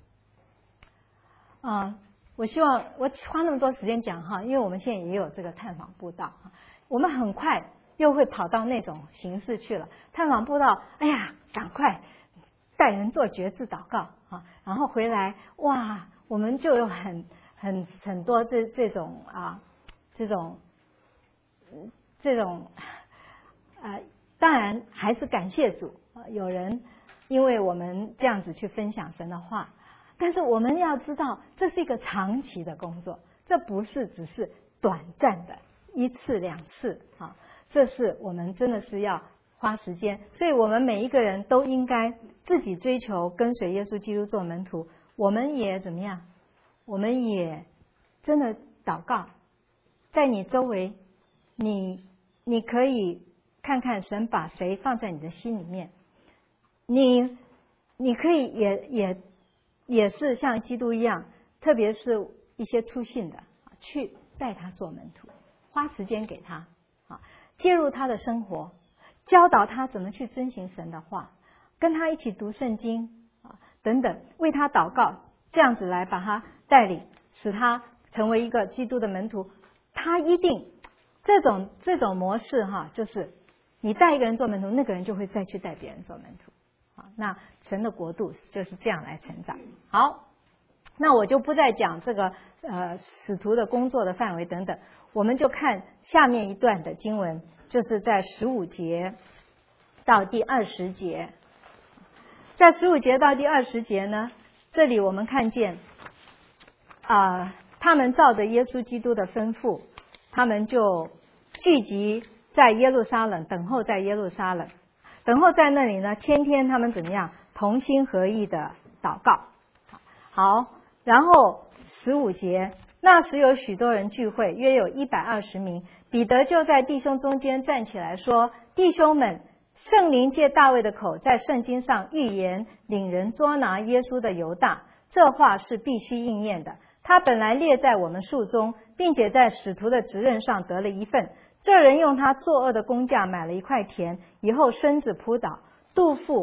[SPEAKER 1] 我希望我花那么多时间讲哈，因为我们现在也有这个探访布道，我们很快又会跑到那种形式去了。探访布道，哎呀，赶快带人做决志祷告然后回来，哇，我们就有很多这种当然还是感谢主有人因为我们这样子去分享神的话，但是我们要知道这是一个长期的工作，这不是只是短暂的1次2次这是我们真的是要花时间。所以我们每一个人都应该自己追求跟随耶稣基督做门徒。我们也怎么样？我们也真的祷告，在你周围，你可以看看神把谁放在你的心里面，你可以也是像基督一样，特别是一些初信的，去带他做门徒，花时间给他介入他的生活，教导他怎么去遵行神的话，跟他一起读圣经等等，为他祷告，这样子来把他带领，使他成为一个基督的门徒。他一定这种模式就是你带一个人做门徒，那个人就会再去带别人做门徒那神的国度就是这样来成长。好，那我就不再讲这个使徒的工作的范围等等，我们就看下面一段的经文，就是在15节到第20节。在15节到第20节呢，这里我们看见他们照着耶稣基督的吩咐，他们就聚集在耶路撒冷，等候在耶路撒冷，等候在那里呢，天天他们怎么样？同心合意的祷告。好，然后15节，那时有许多人聚会，约有120名。彼得就在弟兄中间站起来说：弟兄们，圣灵借大卫的口在圣经上预言领人捉拿耶稣的犹大，这话是必须应验的。他本来列在我们数中，并且在使徒的职任上得了一份。这人用他作恶的工价买了一块田，以后身子扑倒，肚腹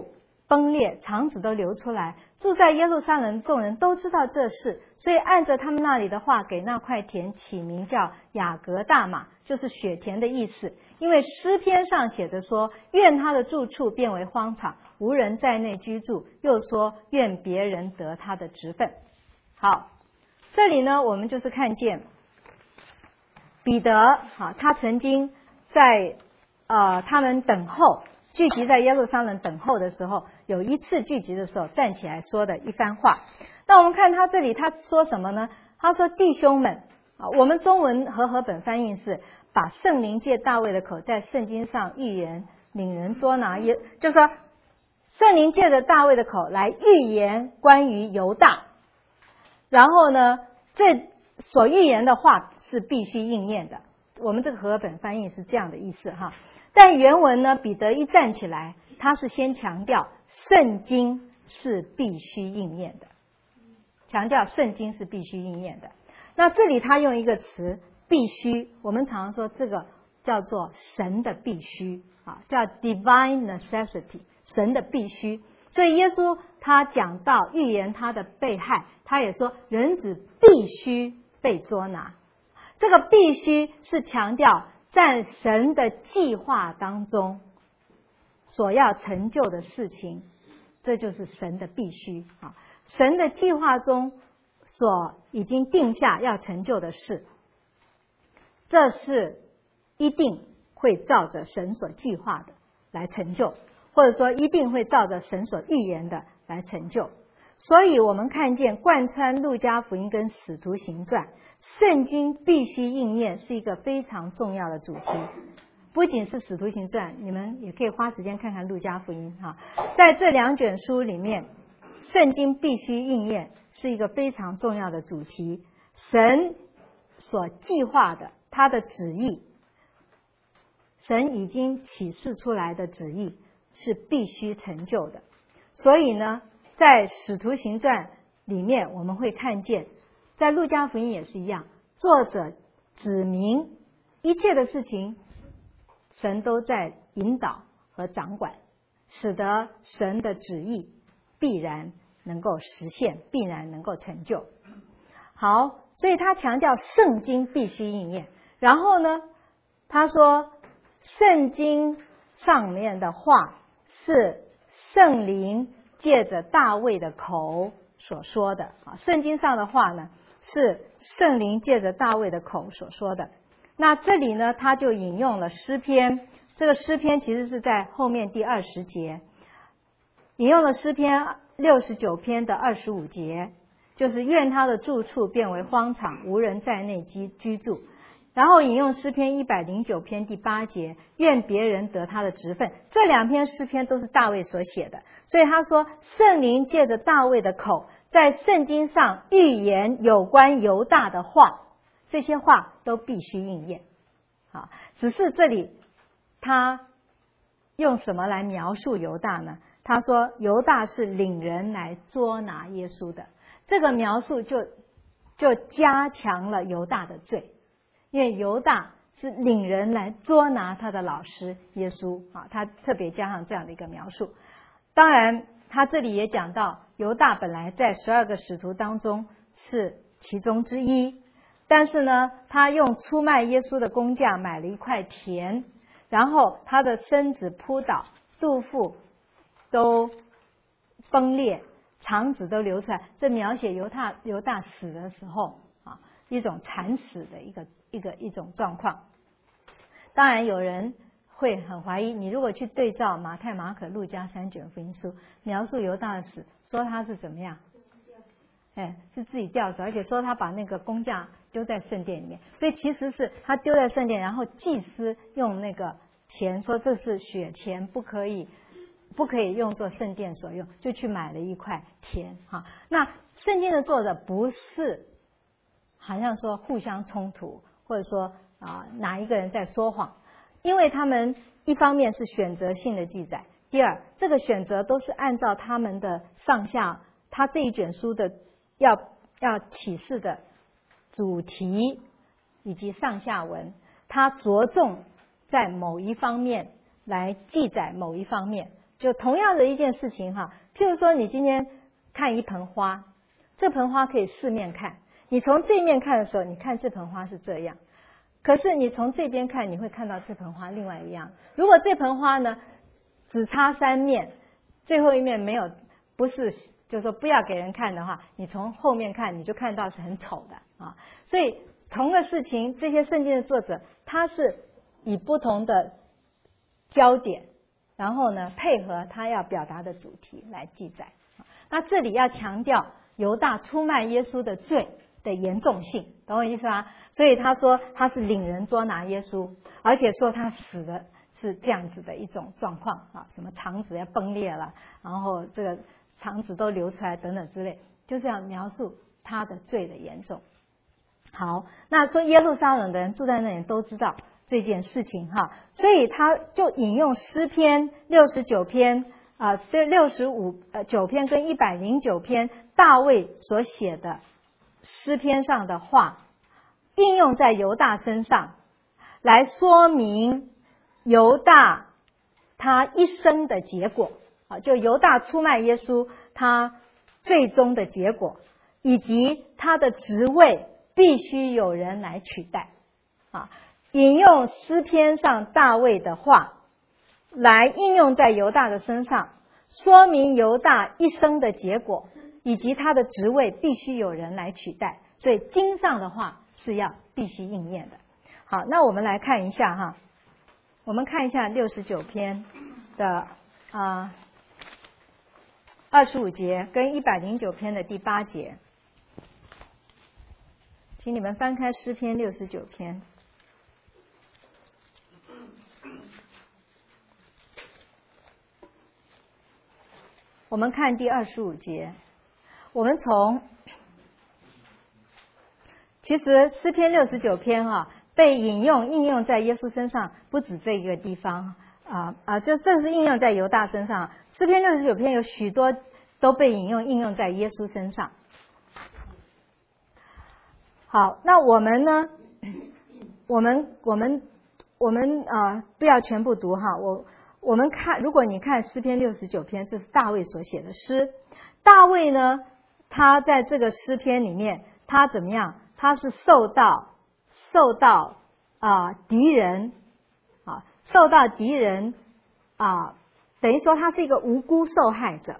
[SPEAKER 1] 崩裂，肠子都流出来。住在耶路撒冷众人都知道这事，所以按着他们那里的话，给那块田起名叫雅各大马，就是雪田的意思。因为诗篇上写着说，愿他的住处变为荒场，无人在内居住，又说愿别人得他的职分。好，这里呢我们就是看见彼得他曾经在他们等候聚集在耶路撒冷等候的时候，有一次聚集的时候站起来说的一番话。那我们看他这里他说什么呢？他说弟兄们，我们中文和合本翻译是把圣灵借大卫的口在圣经上预言领人捉拿，就是说圣灵借着大卫的口来预言关于犹大，然后呢这所预言的话是必须应验的。我们这个和合本翻译是这样的意思哈。但原文呢，彼得一站起来，他是先强调圣经是必须应验的，强调圣经是必须应验的。那这里他用一个词必须，我们常说这个叫做神的必须叫 divine necessity， 神的必须。所以耶稣他讲到预言他的被害，他也说人子必须被捉拿。这个必须是强调在神的计划当中所要成就的事情，这就是神的必须神的计划中所已经定下要成就的事，这是一定会照着神所计划的来成就，或者说一定会照着神所预言的来成就。所以我们看见贯穿路加福音跟使徒行传，圣经必须应验是一个非常重要的主题。不仅是使徒行传，你们也可以花时间看看路加福音在这两卷书里面，圣经必须应验是一个非常重要的主题。神所计划的他的旨意，神已经启示出来的旨意是必须成就的。所以呢在使徒行传里面我们会看见，在路加福音也是一样，作者指明一切的事情神都在引导和掌管，使得神的旨意必然能够实现，必然能够成就。好，所以他强调圣经必须应验。然后呢他说圣经上面的话是圣灵借着大卫的口所说的圣经上的话呢是圣灵借着大卫的口所说的。那这里呢他就引用了诗篇，这个诗篇其实是在后面第20节，引用了诗篇69篇的25节，就是愿他的住处变为荒场，无人在内居住。然后引用诗篇109篇第8节，愿别人得他的职分。这两篇诗篇都是大卫所写的，所以他说圣灵借着大卫的口在圣经上预言有关犹大的话，这些话都必须应验只是这里他用什么来描述犹大呢？他说犹大是领人来捉拿耶稣的，这个描述就加强了犹大的罪，因为犹大是领人来捉拿他的老师耶稣他特别加上这样的一个描述。当然他这里也讲到犹大本来在12个使徒当中是其中之一，但是呢他用出卖耶稣的工价买了一块田，然后他的身子扑倒，肚腹都崩裂，肠子都流出来，这描写犹大死的时候一种惨死的一种状况。当然有人会很怀疑，你如果去对照马太、马可、路加3卷福音书，描述犹大的死，说他是怎么样？是自己吊死，而且说他把那个工价丢在圣殿里面，所以其实是他丢在圣殿，然后祭司用那个钱说这是血钱，不可以用作圣殿所用，就去买了一块田那圣经的作者不是好像说互相冲突，或者说哪一个人在说谎，因为他们一方面是选择性的记载，第二这个选择都是按照他们的上下，他这一卷书的要启示的主题以及上下文，他着重在某一方面来记载某一方面， 就同样的一件事情哈，譬如说你今天看一盆花，这盆花可以四面看，你从这面看的时候，你看这盆花是这样，可是你从这边看，你会看到这盆花另外一样。如果这盆花呢只插三面，最后一面没有，不是就是说不要给人看的话，你从后面看你就看到是很丑的啊。所以同个事情，这些圣经的作者他是以不同的焦点，然后呢配合他要表达的主题来记载。那这里要强调犹大出卖耶稣的罪的严重性，懂我意思吗？所以他说他是领人捉拿耶稣，而且说他死的是这样子的一种状况啊，什么肠子要崩裂了，然后这个肠子都流出来等等之类，就这样描述他的罪的严重。好，那说耶路撒冷的人住在那里都知道这件事情哈，所以他就引用诗篇69篇这9篇跟109篇大卫所写的诗篇上的话，应用在犹大身上，来说明犹大他一生的结果啊，就犹大出卖耶稣他最终的结果，以及他的职位必须有人来取代啊。引用诗篇上大卫的话来应用在犹大的身上，说明犹大一生的结果以及他的职位必须有人来取代，所以经上的话是要必须应验的。好，那我们来看一下哈，我们看一下69篇的25节跟109篇的第8节，请你们翻开诗篇69篇。我们看第25节，其实诗篇69篇被引用应用在耶稣身上不止这一个地方就正是应用在犹大身上。诗篇69篇有许多都被引用应用在耶稣身上。好，那我们呢？我们不要全部读哈，我们看，如果你看诗篇69篇，这是大卫所写的诗。大卫呢，他在这个诗篇里面，他怎么样？他是受到敌人等于说他是一个无辜受害者，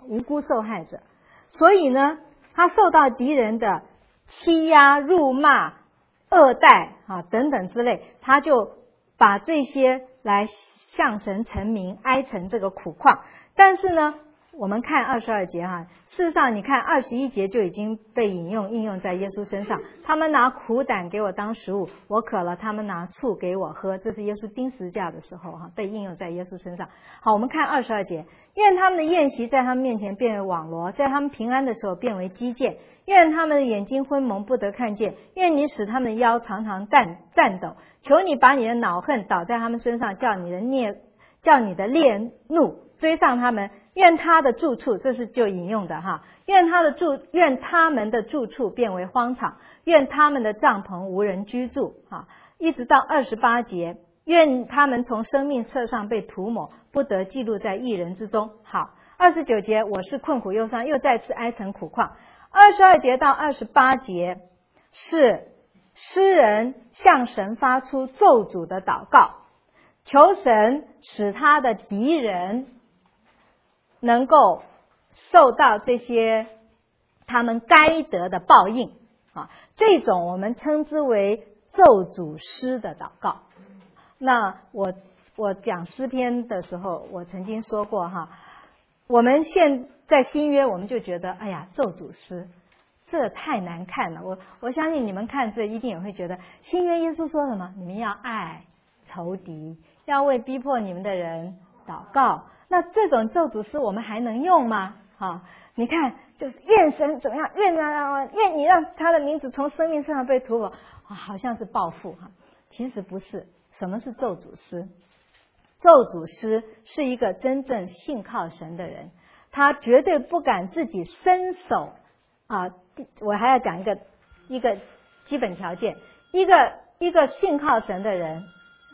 [SPEAKER 1] 所以呢，他受到敌人的欺压、辱骂、恶待等等之类，他就把这些来向神陈明，哀陈这个苦况。但是呢，我们看22节事实上你看21节就已经被应用在耶稣身上。他们拿苦胆给我当食物，我渴了，他们拿醋给我喝。这是耶稣钉十字架的时候被应用在耶稣身上。好，我们看22节，愿他们的宴席在他们面前变为网罗，在他们平安的时候变为基建。愿他们的眼睛昏蒙，不得看见。愿你使他们的腰常常颤抖。求你把你的恼恨倒在他们身上，叫你的烈怒追上他们。愿他的住处，这是就引用的愿他们的住处变为荒场，愿他们的帐篷无人居住一直到28节，愿他们从生命册上被涂抹，不得记录在义人之中。好，29节，我是困苦忧伤，又再次哀陈苦况。22节到28节是诗人向神发出咒诅的祷告，求神使他的敌人能够受到这些他们该得的报应这种我们称之为咒诅诗的祷告。那我讲诗篇的时候，我曾经说过我们现在新约我们就觉得哎呀，咒诅诗这太难看了。我相信你们看这一定也会觉得，新约耶稣说什么？你们要爱仇敌，要为逼迫你们的人祷告。那这种咒诅诗我们还能用吗？你看，就是愿神怎么样，愿你让他的名字从生命上被涂抹好像是报复其实不是。什么是咒诅诗？咒诅诗是一个真正信靠神的人，他绝对不敢自己伸手我还要讲一个基本条件，一个信靠神的人，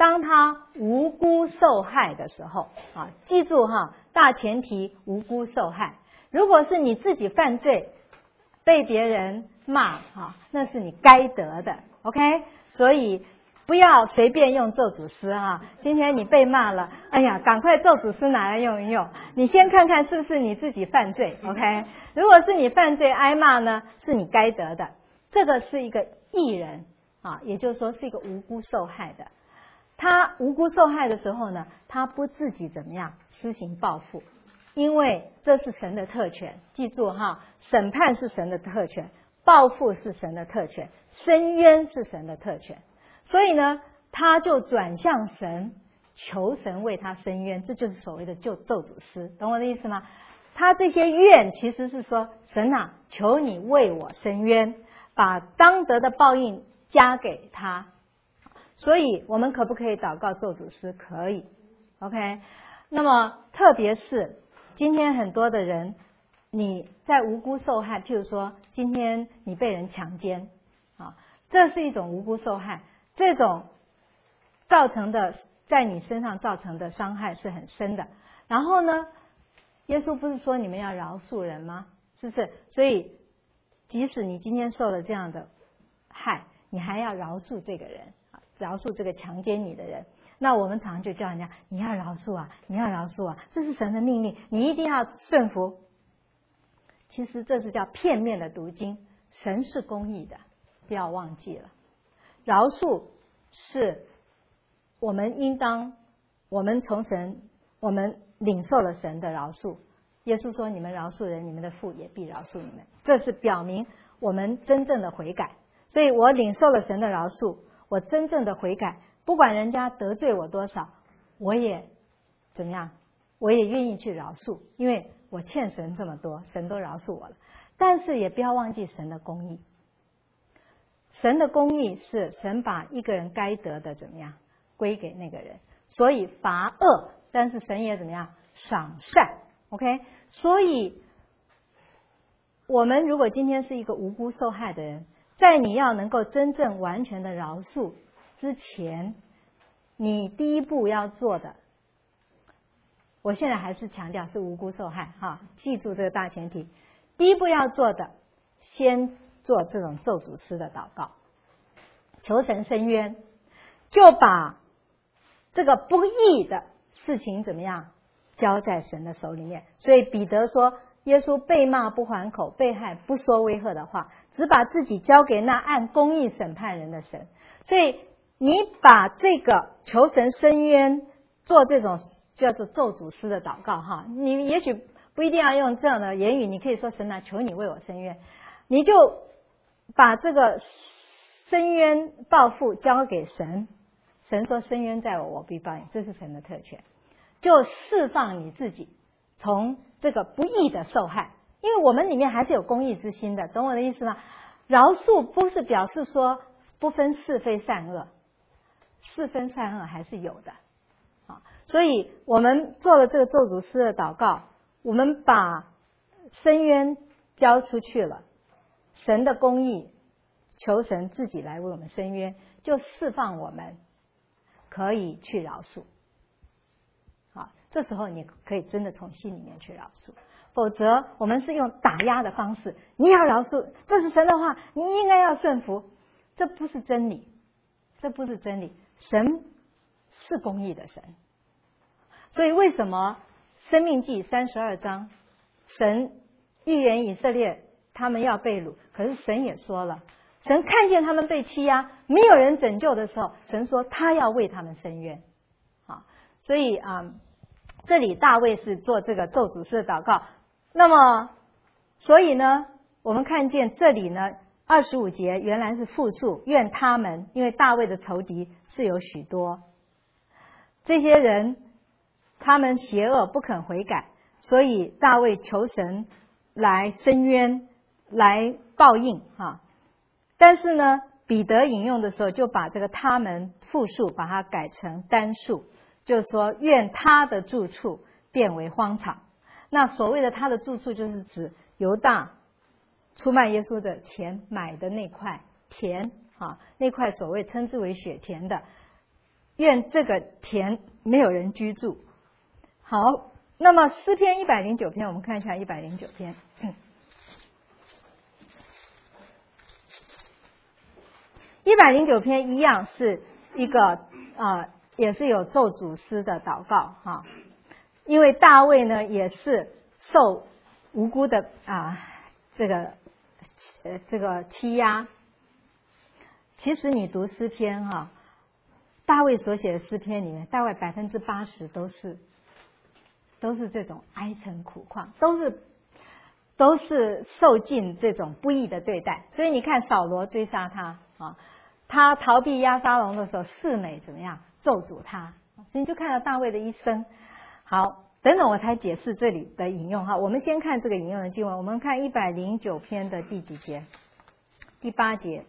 [SPEAKER 1] 当他无辜受害的时候啊，记住哈，大前提无辜受害。如果是你自己犯罪，被别人骂哈，那是你该得的 ，OK？ 所以不要随便用咒诅诗哈。今天你被骂了，哎呀，赶快咒诅诗拿来用一用。你先看看是不是你自己犯罪 ，OK？ 如果是你犯罪挨骂呢，是你该得的。这个是一个义人啊，也就是说是一个无辜受害的。他无辜受害的时候呢，他不自己怎么样施行报复，因为这是神的特权。记住哈，审判是神的特权，报复是神的特权，伸冤是神的特权。所以呢，他就转向神，求神为他伸冤，这就是所谓的咒诅诗，懂我的意思吗？他这些怨其实是说，神啊，求你为我伸冤，把当得的报应加给他。所以我们可不可以祷告咒诅诗？可以 ，OK？ 那么特别是今天很多的人，你在无辜受害，譬如说今天你被人强奸啊，这是一种无辜受害，这种造成的在你身上造成的伤害是很深的。然后呢，耶稣不是说你们要饶恕人吗？是不是？所以即使你今天受了这样的害，你还要饶恕这个人，饶恕这个强奸你的人。那我们常常就叫人家你要饶恕啊，你要饶恕啊，这是神的命令，你一定要顺服。其实这是叫片面的读经，神是公义的，不要忘记了。饶恕是我们应当，我们从神，我们领受了神的饶恕。耶稣说：“你们饶恕人，你们的父也必饶恕你们。”这是表明我们真正的悔改。所以我领受了神的饶恕，我真正的悔改，不管人家得罪我多少，我也怎么样，我也愿意去饶恕，因为我欠神这么多，神都饶恕我了。但是也不要忘记神的公义。神的公义是神把一个人该得的怎么样归给那个人，所以罚恶，但是神也怎么样赏善 ，OK？ 所以我们如果今天是一个无辜受害的人，在你要能够真正完全的饶恕之前，你第一步要做的，我现在还是强调是无辜受害哈，记住这个大前提。第一步要做的，先做这种咒诅诗的祷告，求神伸冤，就把这个不义的事情怎么样交在神的手里面。所以彼得说，耶稣被骂不还口，被害不说威吓的话，只把自己交给那按公义审判人的神。所以你把这个求神伸冤做这种叫做咒诅诗的祷告哈，你也许不一定要用这样的言语，你可以说神啊，求你为我伸冤，你就把这个伸冤报复交给神。神说伸冤在我，我必报应，这是神的特权。就释放你自己从这个不义的受害，因为我们里面还是有公义之心的，懂我的意思吗？饶恕不是表示说不分是非善恶，是分善恶还是有的啊。所以我们做了这个咒诅诗的祷告，我们把伸冤交出去了，神的公义求神自己来为我们伸冤，就释放我们可以去饶恕。好，这时候你可以真的从心里面去饶恕，否则我们是用打压的方式，你要饶恕，这是神的话，你应该要顺服，这不是真理，这不是真理。神是公义的神，所以为什么申命记32章神预言以色列他们要被掳，可是神也说了，神看见他们被欺压，没有人拯救的时候，神说他要为他们伸冤。所以这里大卫是做这个咒诅诗的祷告。那么所以呢，我们看见这里呢25节原来是复数，愿他们，因为大卫的仇敌是有许多，这些人他们邪恶不肯悔改，所以大卫求神来伸冤来报应但是呢彼得引用的时候就把这个他们复数把它改成单数，就是说愿他的住处变为荒场。那所谓的他的住处就是指犹大出卖耶稣的钱买的那块田那块所谓称之为血田的， 愿这个田没有人居住。好，那么诗篇109篇，我们看一下109篇。109篇一样是一个也是有咒诅诗的祷告哈，因为大卫呢也是受无辜的这个欺压。其实你读诗篇哈，大卫所写的诗篇里面，大概80%都是这种哀沉苦况，都是受尽这种不义的对待。所以你看扫罗追杀他他逃避押沙龙的时候，示每怎么样咒诅他，所以你就看到大卫的一生。好，等等我才解释这里的引用哈。我们先看这个引用的经文，我们看109篇的第几节？第8节。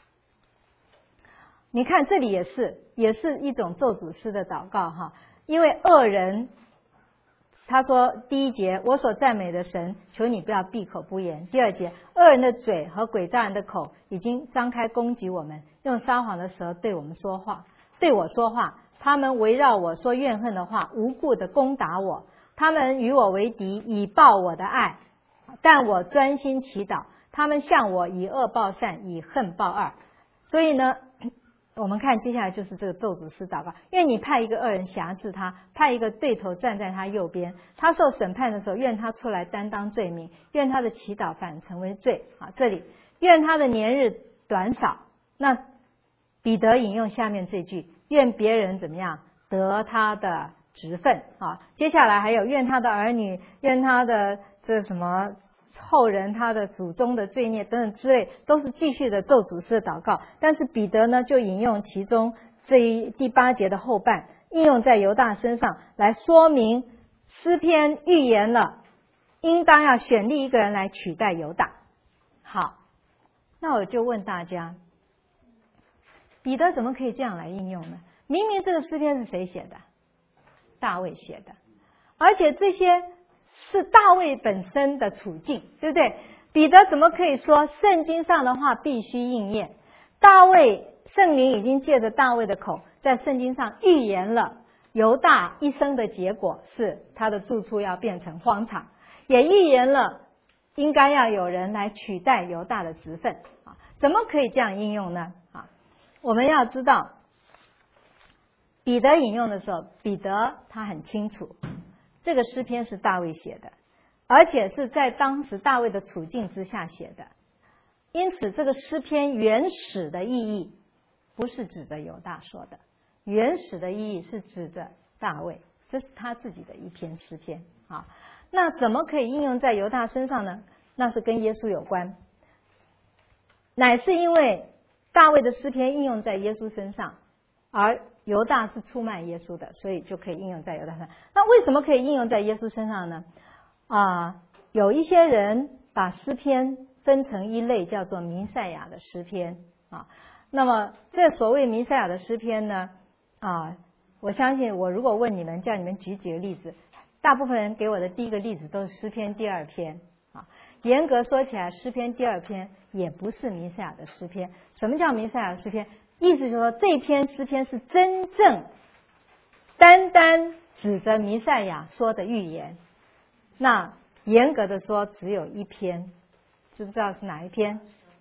[SPEAKER 1] 你看这里也是一种咒诅诗的祷告哈，因为恶人，他说第1节，我所赞美的神，求你不要闭口不言。第2节，恶人的嘴和诡诈人的口已经张开攻击我们，用撒谎的舌对我说话，他们围绕我说怨恨的话，无故的攻打我，他们与我为敌，以报我的爱，但我专心祈祷，他们向我以恶报善，以恨报恶。所以呢，我们看接下来就是这个咒诅诗祷告，愿你派一个恶人辖制他，派一个对头站在他右边，他受审判的时候，愿他出来担当罪名，愿他的祈祷反成为罪这里愿他的年日短少。那彼得引用下面这句，愿别人怎么样得他的职分接下来还有愿他的儿女，愿他的这什么后人，他的祖宗的罪孽等等之类，都是继续的咒诅式的祷告。但是彼得呢，就引用其中第8节的后半，应用在犹大身上，来说明诗篇预言了应当要选立一个人来取代犹大。好，那我就问大家，彼得怎么可以这样来应用呢？明明这个诗篇是谁写的？大卫写的，而且这些是大卫本身的处境，对不对？彼得怎么可以说圣经上的话必须应验？圣灵已经借着大卫的口，在圣经上预言了犹大一生的结果是他的住处要变成荒场，也预言了应该要有人来取代犹大的职分怎么可以这样应用呢？我们要知道，彼得引用的时候，彼得他很清楚这个诗篇是大卫写的，而且是在当时大卫的处境之下写的，因此这个诗篇原始的意义不是指着犹大说的，原始的意义是指着大卫，这是他自己的一篇诗篇那怎么可以应用在犹大身上呢？那是跟耶稣有关，乃是因为大卫的诗篇应用在耶稣身上，而犹大是出卖耶稣的，所以就可以应用在犹大身上。那为什么可以应用在耶稣身上呢？有一些人把诗篇分成一类，叫做弥赛亚的诗篇那么这所谓弥赛亚的诗篇呢我相信我如果问你们，叫你们举几个例子，大部分人给我的第一个例子都是诗篇第2篇严格说起来，诗篇第2篇也不是弥赛亚的诗篇。什么叫弥赛亚的诗篇？意思就是说，这篇诗篇是真正单单指着弥赛亚说的预言。那严格的说，只有一篇，知不知道是哪一篇？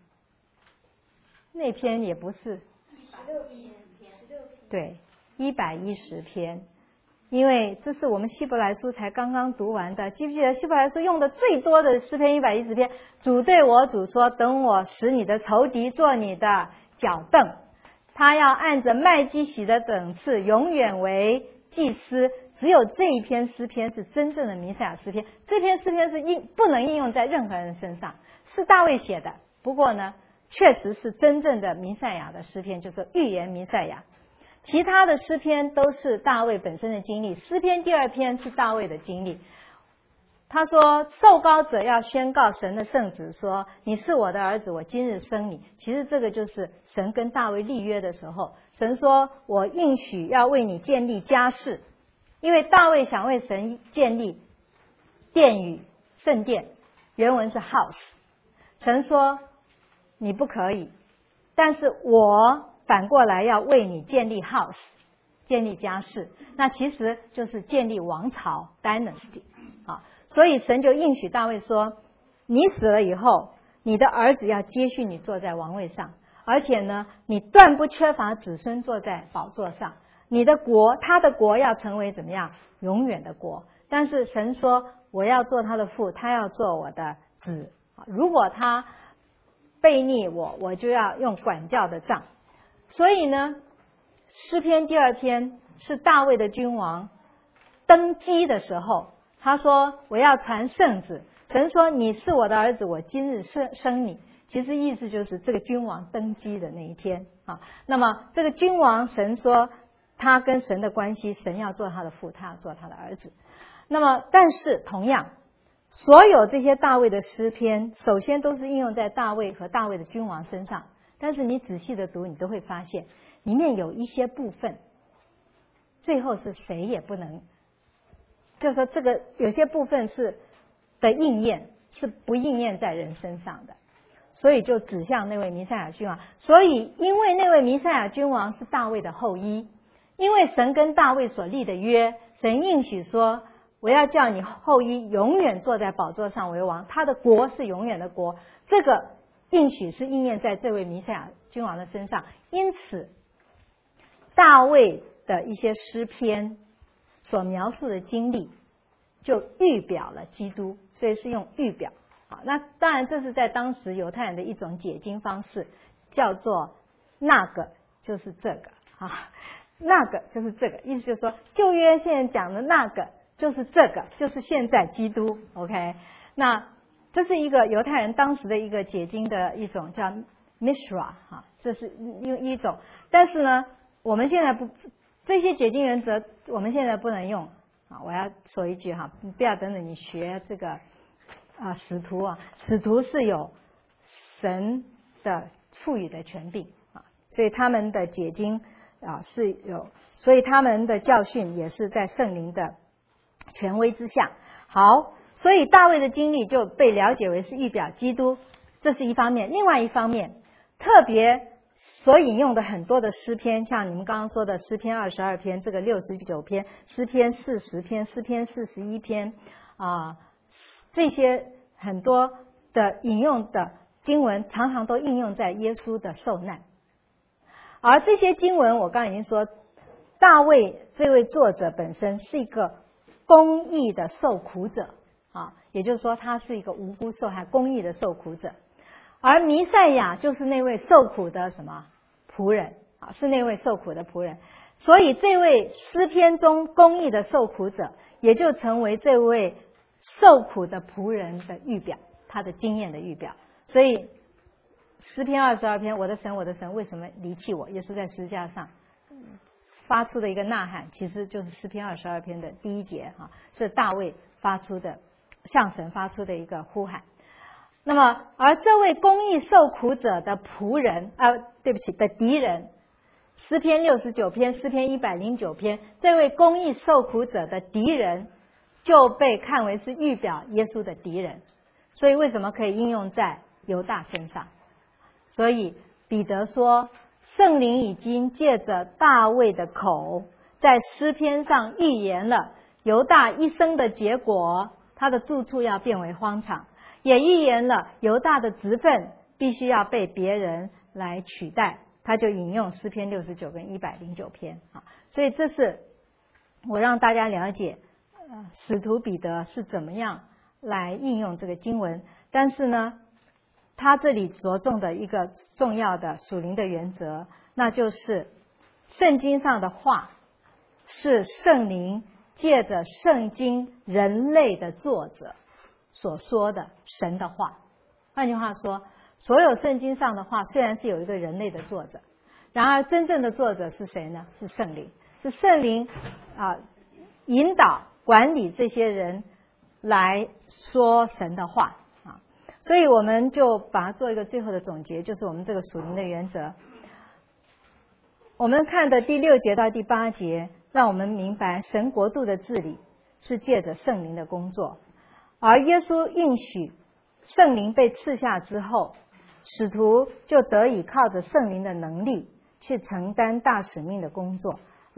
[SPEAKER 1] 那篇也不是，对，110篇。因为这是我们希伯来书才刚刚读完的，记不记得希伯来书用的最多的诗篇110篇？主对我主说，等我使你的仇敌做你的脚凳，他要按着麦基洗的等次永远为祭司。只有这一篇诗篇是真正的弥赛亚诗篇，这篇诗篇是不能应用在任何人身上，是大卫写的，不过呢确实是真正的弥赛亚的诗篇，就是预言弥赛亚。其他的诗篇都是大卫本身的经历，诗篇第2篇是大卫的经历。他说受膏者要宣告神的圣旨，说你是我的儿子，我今日生你。其实这个就是神跟大卫立约的时候，神说我应许要为你建立家室，因为大卫想为神建立殿宇圣殿，原文是 house。 神说你不可以，但是我反过来要为你建立 house， 建立家室，那其实就是建立王朝 dynasty 啊。所以神就应许大卫说，你死了以后，你的儿子要接续你坐在王位上，而且呢，你断不缺乏子孙坐在宝座上，你的国，他的国要成为怎么样？永远的国。但是神说，我要做他的父，他要做我的子。如果他悖逆我，我就要用管教的杖。所以呢，诗篇第2篇是大卫的君王登基的时候，他说我要传圣旨。神说你是我的儿子，我今日生你。其实意思就是这个君王登基的那一天啊。那么这个君王，神说他跟神的关系，神要做他的父，他要做他的儿子。那么但是同样，所有这些大卫的诗篇，首先都是应用在大卫和大卫的君王身上。但是你仔细的读，你都会发现里面有一些部分最后是谁也不能，就是说这个有些部分是的应验是不应验在人身上的，所以就指向那位弥赛亚君王。所以因为那位弥赛亚君王是大卫的后裔，因为神跟大卫所立的约，神应许说我要叫你后裔永远坐在宝座上为王，他的国是永远的国。这个应许是应验在这位弥赛亚君王的身上。因此大卫的一些诗篇所描述的经历就预表了基督，所以是用预表。好，那当然这是在当时犹太人的一种解经方式，叫做那个就是这个啊，那个就是这个，意思就是说旧约现在讲的那个就是这个，就是现在基督。 OK， 那这是一个犹太人当时的一个解经的一种叫 Mishra 哈，这是一种。但是呢，我们现在不，这些解经原则我们现在不能用啊。我要说一句哈，不要等着你学这个使徒啊，使徒是有神的赋予的权柄啊，所以他们的解经是有，所以他们的教训也是在圣灵的权威之下。好，所以大卫的经历就被了解为是预表基督，这是一方面。另外一方面，特别所引用的很多的诗篇，像你们刚刚说的诗篇22篇，这个69篇，诗篇40篇，诗篇41篇这些很多的引用的经文常常都应用在耶稣的受难。而这些经文我刚才已经说，大卫这位作者本身是一个公义的受苦者也就是说他是一个无辜受害公义的受苦者。而弥赛亚就是那位受苦的什么仆人是那位受苦的仆人。所以这位诗篇中公义的受苦者也就成为这位受苦的仆人的预表，他的经验的预表。所以诗篇22篇，我的神我的神为什么离弃我，耶稣在十字架上发出的一个呐喊，其实就是诗篇22篇的第1节是大卫发出的，向神发出的一个呼喊。那么而这位公义受苦者的仆人的敌人，诗篇69篇，诗篇109篇，这位公义受苦者的敌人就被看为是预表耶稣的敌人。所以为什么可以应用在犹大身上？所以彼得说，圣灵已经借着大卫的口在诗篇上预言了犹大一生的结果，他的住处要变为荒场，也预言了犹大的职分必须要被别人来取代。他就引用诗篇69跟109篇所以这是我让大家了解使徒彼得是怎么样来应用这个经文。但是呢，他这里着重的一个重要的属灵的原则，那就是圣经上的话是圣灵借着圣经人类的作者所说的神的话。换句话说，所有圣经上的话虽然是有一个人类的作者，然而真正的作者是谁呢？是圣灵，是圣灵引导管理这些人来说神的话所以我们就把它做一个最后的总结，就是我们这个属灵的原则。我们看的第6节到第8节，让我们明白神国度的治理是借着圣灵的工作，而耶稣应许圣灵被赐下之后，使徒就得以靠着圣灵的能力去承担大使命的工作，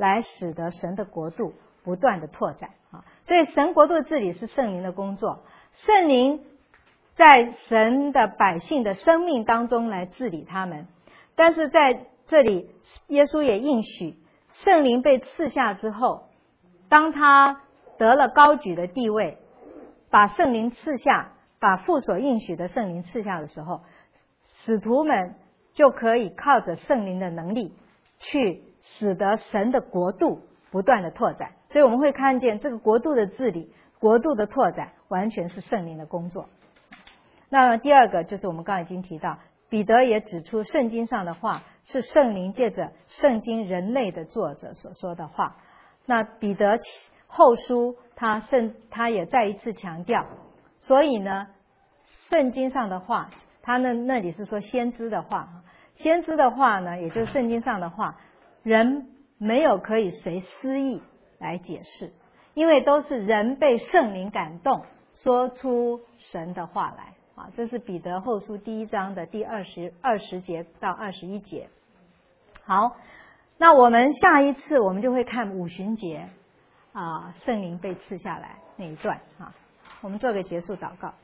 [SPEAKER 1] 来使得神的国度不断的拓展啊。所以神国度的治理是圣灵的工作，圣灵在神的百姓的生命当中来治理他们。但是在这里耶稣也应许，圣灵被赐下之后，当他得了高举的地位，把圣灵赐下，把父所应许的圣灵赐下的时候，使徒们就可以靠着圣灵的能力去使得神的国度不断的拓展。所以我们会看见这个国度的治理，国度的拓展完全是圣灵的工作。那么第二个就是我们刚才已经提到，彼得也指出圣经上的话是圣灵借着圣经人类的作者所说的话。那彼得后书他也再一次强调，所以呢圣经上的话，他那里是说先知的话，先知的话呢也就是圣经上的话，人没有可以随私意来解释，因为都是人被圣灵感动说出神的话来啊。这是彼得后书第1章的第20节到21节。好，那我们下一次我们就会看五旬节啊，圣灵被赐下来那一段啊。我们做个结束祷告。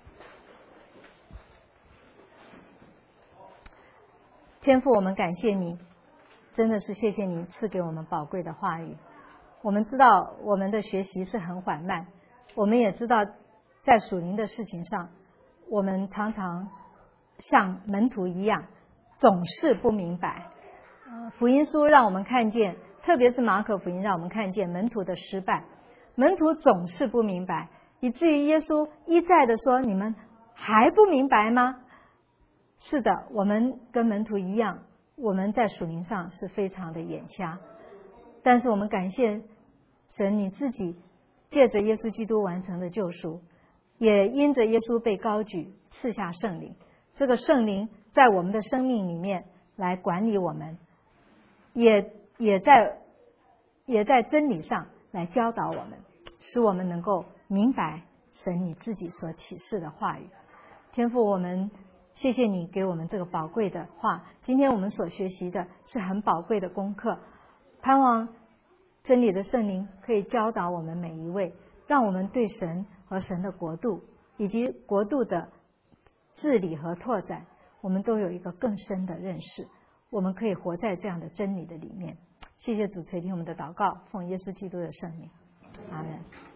[SPEAKER 1] 天父，我们感谢你，真的是谢谢你赐给我们宝贵的话语。我们知道我们的学习是很缓慢，我们也知道在属灵的事情上，我们常常像门徒一样总是不明白。福音书让我们看见，特别是马可福音让我们看见门徒的失败，门徒总是不明白，以至于耶稣一再的说，你们还不明白吗？是的，我们跟门徒一样，我们在属灵上是非常的眼瞎，但是我们感谢神，你自己借着耶稣基督完成的救赎，也因着耶稣被高举赐下圣灵，这个圣灵在我们的生命里面来管理我们，也在真理上来教导我们，使我们能够明白神你自己所启示的话语。天父，我们谢谢你给我们这个宝贵的话，今天我们所学习的是很宝贵的功课，盼望真理的圣灵可以教导我们每一位，让我们对神和神的国度以及国度的治理和拓展，我们都有一个更深的认识，我们可以活在这样的真理的里面。谢谢主垂听我们的祷告，奉耶稣基督的圣名，阿们。